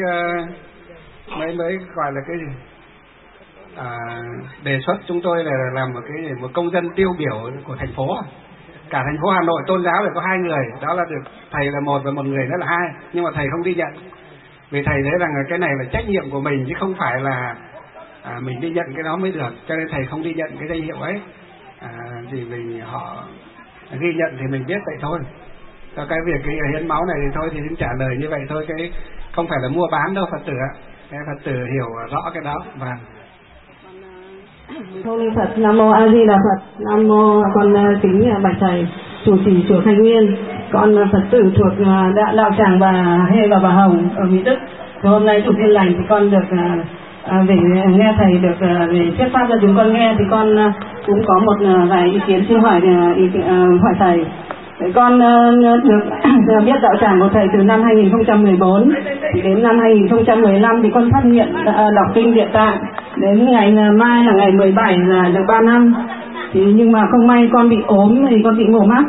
gọi là cái gì đề xuất chúng tôi là làm một công dân tiêu biểu của thành phố. Cả thành phố Hà Nội tôn giáo thì có 2 người, đó là được thầy là 1 và một người nữa là 2, nhưng mà thầy không đi nhận. Vì thầy thấy rằng cái này là trách nhiệm của mình chứ không phải là mình đi nhận cái đó mới được, cho nên thầy không đi nhận cái danh hiệu ấy. Thì mình họ ghi nhận thì mình biết vậy thôi. Cho cái việc cái hiến máu này thì thôi thì xin trả lời như vậy thôi, cái không phải là mua bán đâu Phật tử ạ. Cái Phật tử hiểu rõ cái đó. Và Thông Linh Phật, Nam Mô A Di Đà Phật. Nam Mô, con kính bạch thầy chủ trì chùa Thanh Nguyên, con Phật tử thuộc đạo tràng bà Hê và bà Hồng ở Mỹ Đức. Thì hôm nay chủ Thiên Lành thì con được về nghe thầy được về thuyết pháp cho chúng con nghe, thì con cũng có một vài ý kiến xin hỏi thầy. Con được biết đạo tràng của thầy từ năm 2014 thì đến năm 2015 thì con phát nguyện đọc kinh Địa Tạng, đến ngày mai là ngày 17 là được 3 năm. Thì nhưng mà không may con bị ốm thì con bị mù mắt.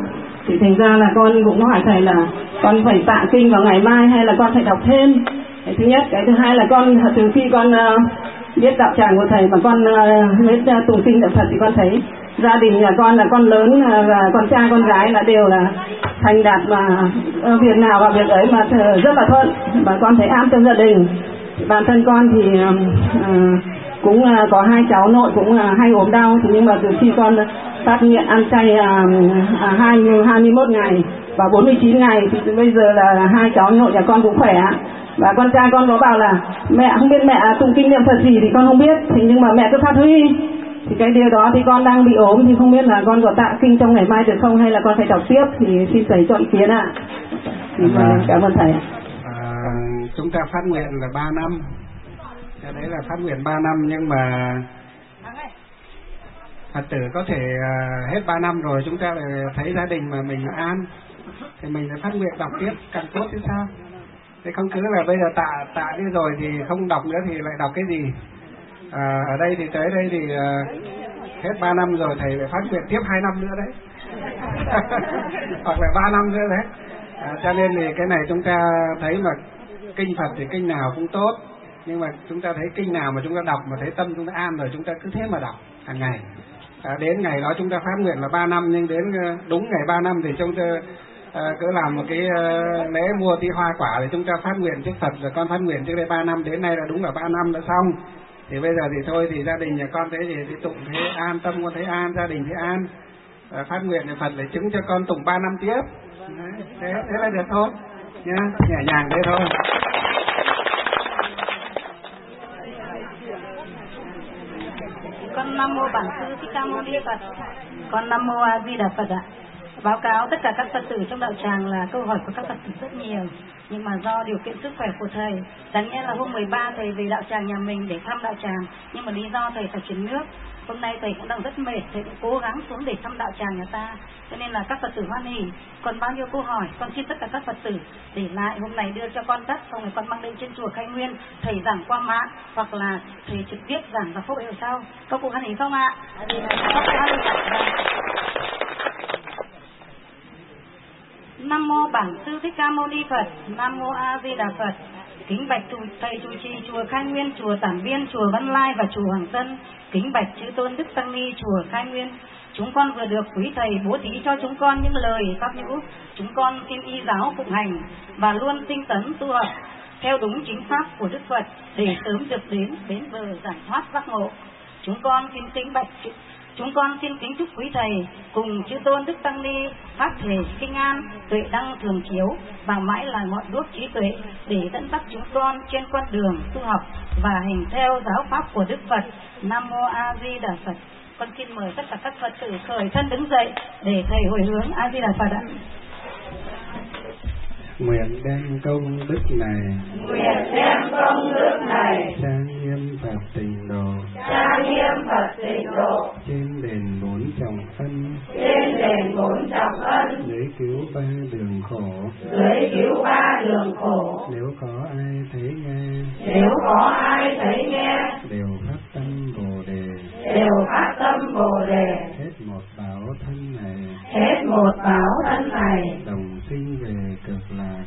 Thì thành ra là con cũng hỏi thầy là con phải tạng kinh vào ngày mai hay là con phải đọc thêm. Cái thứ nhất. Cái thứ hai là con từ khi con biết đạo tràng của thầy mà con biết tụng kinh niệm Phật thì con thấy gia đình nhà con là con lớn và con trai con gái là đều là thành đạt, mà việc nào và việc ấy mà rất là thuận, và con thấy an trong gia đình. Bản thân con thì cũng có 2 cháu nội cũng hay ốm đau, thì nhưng mà từ khi con phát nguyện ăn chay 21 ngày và 49 ngày thì bây giờ là 2 cháu nội nhà con cũng khỏe. Và con trai con có bảo là mẹ không biết mẹ tụng kinh niệm Phật gì thì con không biết, thì nhưng mà mẹ cứ phát huy. Thì cái điều đó thì con đang bị ốm thì không biết là con có tạng kinh trong ngày mai được không hay là con phải đọc tiếp, thì xin thầy cho ý kiến ạ. Cảm ơn thầy. Chúng ta phát nguyện là 3 năm, cái đấy là phát nguyện 3 năm, nhưng mà Phật tử có thể hết 3 năm rồi chúng ta lại thấy gia đình mà mình an thì mình lại phát nguyện đọc tiếp càng tốt chứ sao. Thế không cứ là bây giờ tạ đi rồi thì không đọc nữa thì lại đọc cái gì. Ở đây thì tới đây thì hết 3 năm rồi thầy lại phát nguyện tiếp 2 năm nữa đấy hoặc là 3 năm nữa đấy. Cho nên thì cái này chúng ta thấy mà kinh Phật thì kinh nào cũng tốt, nhưng mà chúng ta thấy kinh nào mà chúng ta đọc mà thấy tâm chúng ta an rồi chúng ta cứ thế mà đọc hàng ngày. Đến ngày đó chúng ta phát nguyện là 3 năm, nhưng đến đúng ngày 3 năm thì chúng ta cứ làm một cái lễ mua tí hoa quả để chúng ta phát nguyện trước Phật, rồi con phát nguyện trước đây 3 năm, đến nay là đúng là 3 năm đã xong. Thì bây giờ thì thôi thì gia đình nhà con thấy thì tụng thế an, tâm con thấy an, gia đình thấy an, phát nguyện thì Phật lại chứng cho con tụng 3 năm tiếp. Thế là được thôi nhá, nhẹ nhàng thế thôi. Con Nam Mô Bản Sư Thích Ca Mâu Ni Phật. Con Nam Mô A Di Đà Phật ạ. Báo cáo tất cả các Phật tử trong đạo tràng là câu hỏi của các Phật tử rất nhiều, nhưng mà do điều kiện sức khỏe của thầy, đáng nhẽ là hôm 13 thầy về đạo tràng nhà mình để thăm đạo tràng, nhưng mà lý do thầy phải chuyển nước. Hôm nay thầy cũng đang rất mệt, thầy cũng cố gắng xuống để thăm đạo tràng nhà ta, cho nên là các Phật tử hoan hỉ. Còn bao nhiêu câu hỏi, con xin tất cả các Phật tử để lại hôm nay đưa cho con cắt, xong rồi con mang lên trên chùa Khai Nguyên, thầy giảng qua mạng hoặc là thầy trực tiếp giảng vào phúc hiệu sau. Các cụ hoan hỉ không ạ? Nam Mô Bản Sư Thích Ca Mâu Ni Phật. Nam Mô A Di Đà Phật. Kính bạch thầy trụ trì chùa Khai Nguyên, chùa Tản Viên, chùa Văn Lai và chùa Hoàng Tân. Kính bạch chư tôn đức tăng ni chùa Khai Nguyên. Chúng con vừa được quý thầy bố thí cho chúng con những lời pháp nhũ. Chúng con xin y giáo phụng hành và luôn tinh tấn tu học theo đúng chính pháp của Đức Phật để sớm được đến bến bờ giải thoát giác ngộ. Chúng con xin kính chúc quý thầy cùng chư tôn đức tăng ni pháp thể kinh an, tuệ đăng thường chiếu và mãi là ngọn đuốc trí tuệ để dẫn dắt chúng con trên con đường tu học và hành theo giáo pháp của Đức Phật. Nam Mô A Di Đà Phật. Con xin mời tất cả các Phật tử khởi thân đứng dậy để thầy hồi hướng. A Di Đà Phật ạ. Nguyện đem công đức này, trang nghiêm Phật tịnh độ, trên đền 4 trọng ân, dưới cứu 3 đường khổ, nếu có ai thấy nghe, đều phát tâm Bồ đề, hết một báo thân này, đồng sinh về cực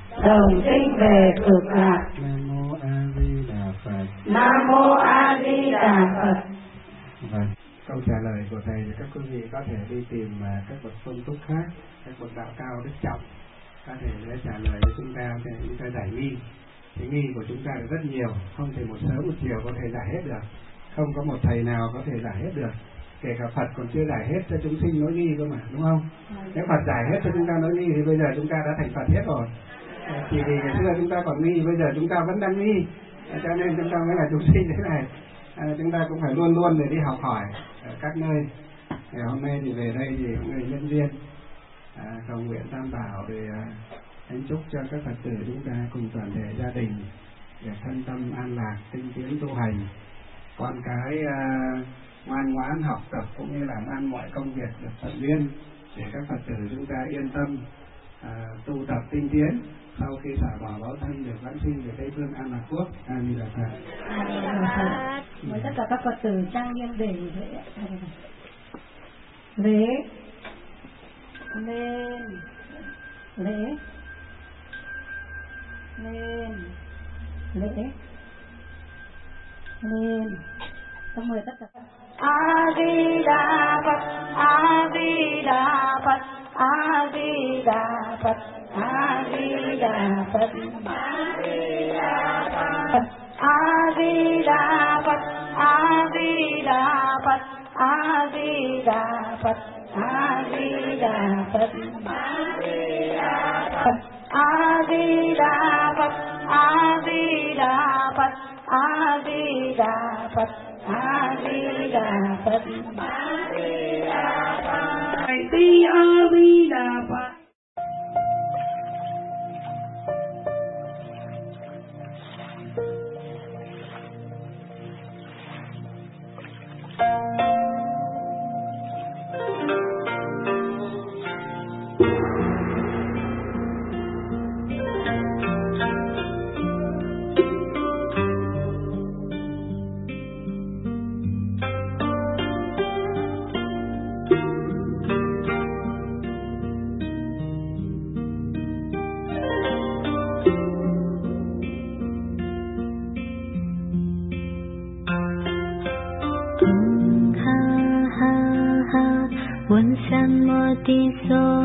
lạc. Nam Mô A Di Đà Phật. Nam Mô A Di Đà Phật. Vâng, câu trả lời của thầy thì các quý vị có thể đi tìm các bậc phân túc khác, các bậc đạo cao đức trọng, có thể để trả lời cho chúng ta để chúng ta giải nghi. Cái nghi của chúng ta là rất nhiều, không thể một sớm một chiều có thể giải hết được, không có một thầy nào có thể giải hết được. Kể cả Phật còn chưa giải hết cho chúng sinh nỗi nghi cơ mà, đúng không? Nếu Phật giải hết cho chúng ta nỗi nghi thì bây giờ chúng ta đã thành Phật hết rồi. Chỉ vì ngày xưa chúng ta còn nghi, bây giờ chúng ta vẫn đang nghi, cho nên chúng ta mới là chúng sinh thế này. Chúng ta cũng phải luôn luôn để đi học hỏi ở các nơi. Ngày hôm nay thì về đây thì người nhân viên cầu nguyện Tam Bảo để thánh chúc cho các Phật tử chúng ta cùng toàn thể gia đình để thân tâm an lạc, tinh tiến tu hành, con cái ngoan ngoãn học tập cũng như làm ăn mọi công việc được thuận duyên, để các Phật tử chúng ta yên tâm tu tập tinh tiến, sau khi xả bỏ báo thân được vãng sinh về Tây Phương An Lạc Quốc. A Di Đà Phật. Mời tất cả các Phật tử trang nghiêm để lễ. lên lễ lên lễ lên. Cảm ơn tất cả. A Di Đà Phật, A Di Đà Phật, A Di Đà Phật, A Di Đà Phật, A Di Đà Phật, A Di Đà Phật, A Di Đà Phật, A Di Đà Phật, A Di Đà Phật, A Di Đà Phật, A Di Đà Phật, A Di Đà Phật, A Di Đà Phật, A Di Đà Phật, A Di Đà Phật, A Di Đà Phật. Buồn san mơ ti so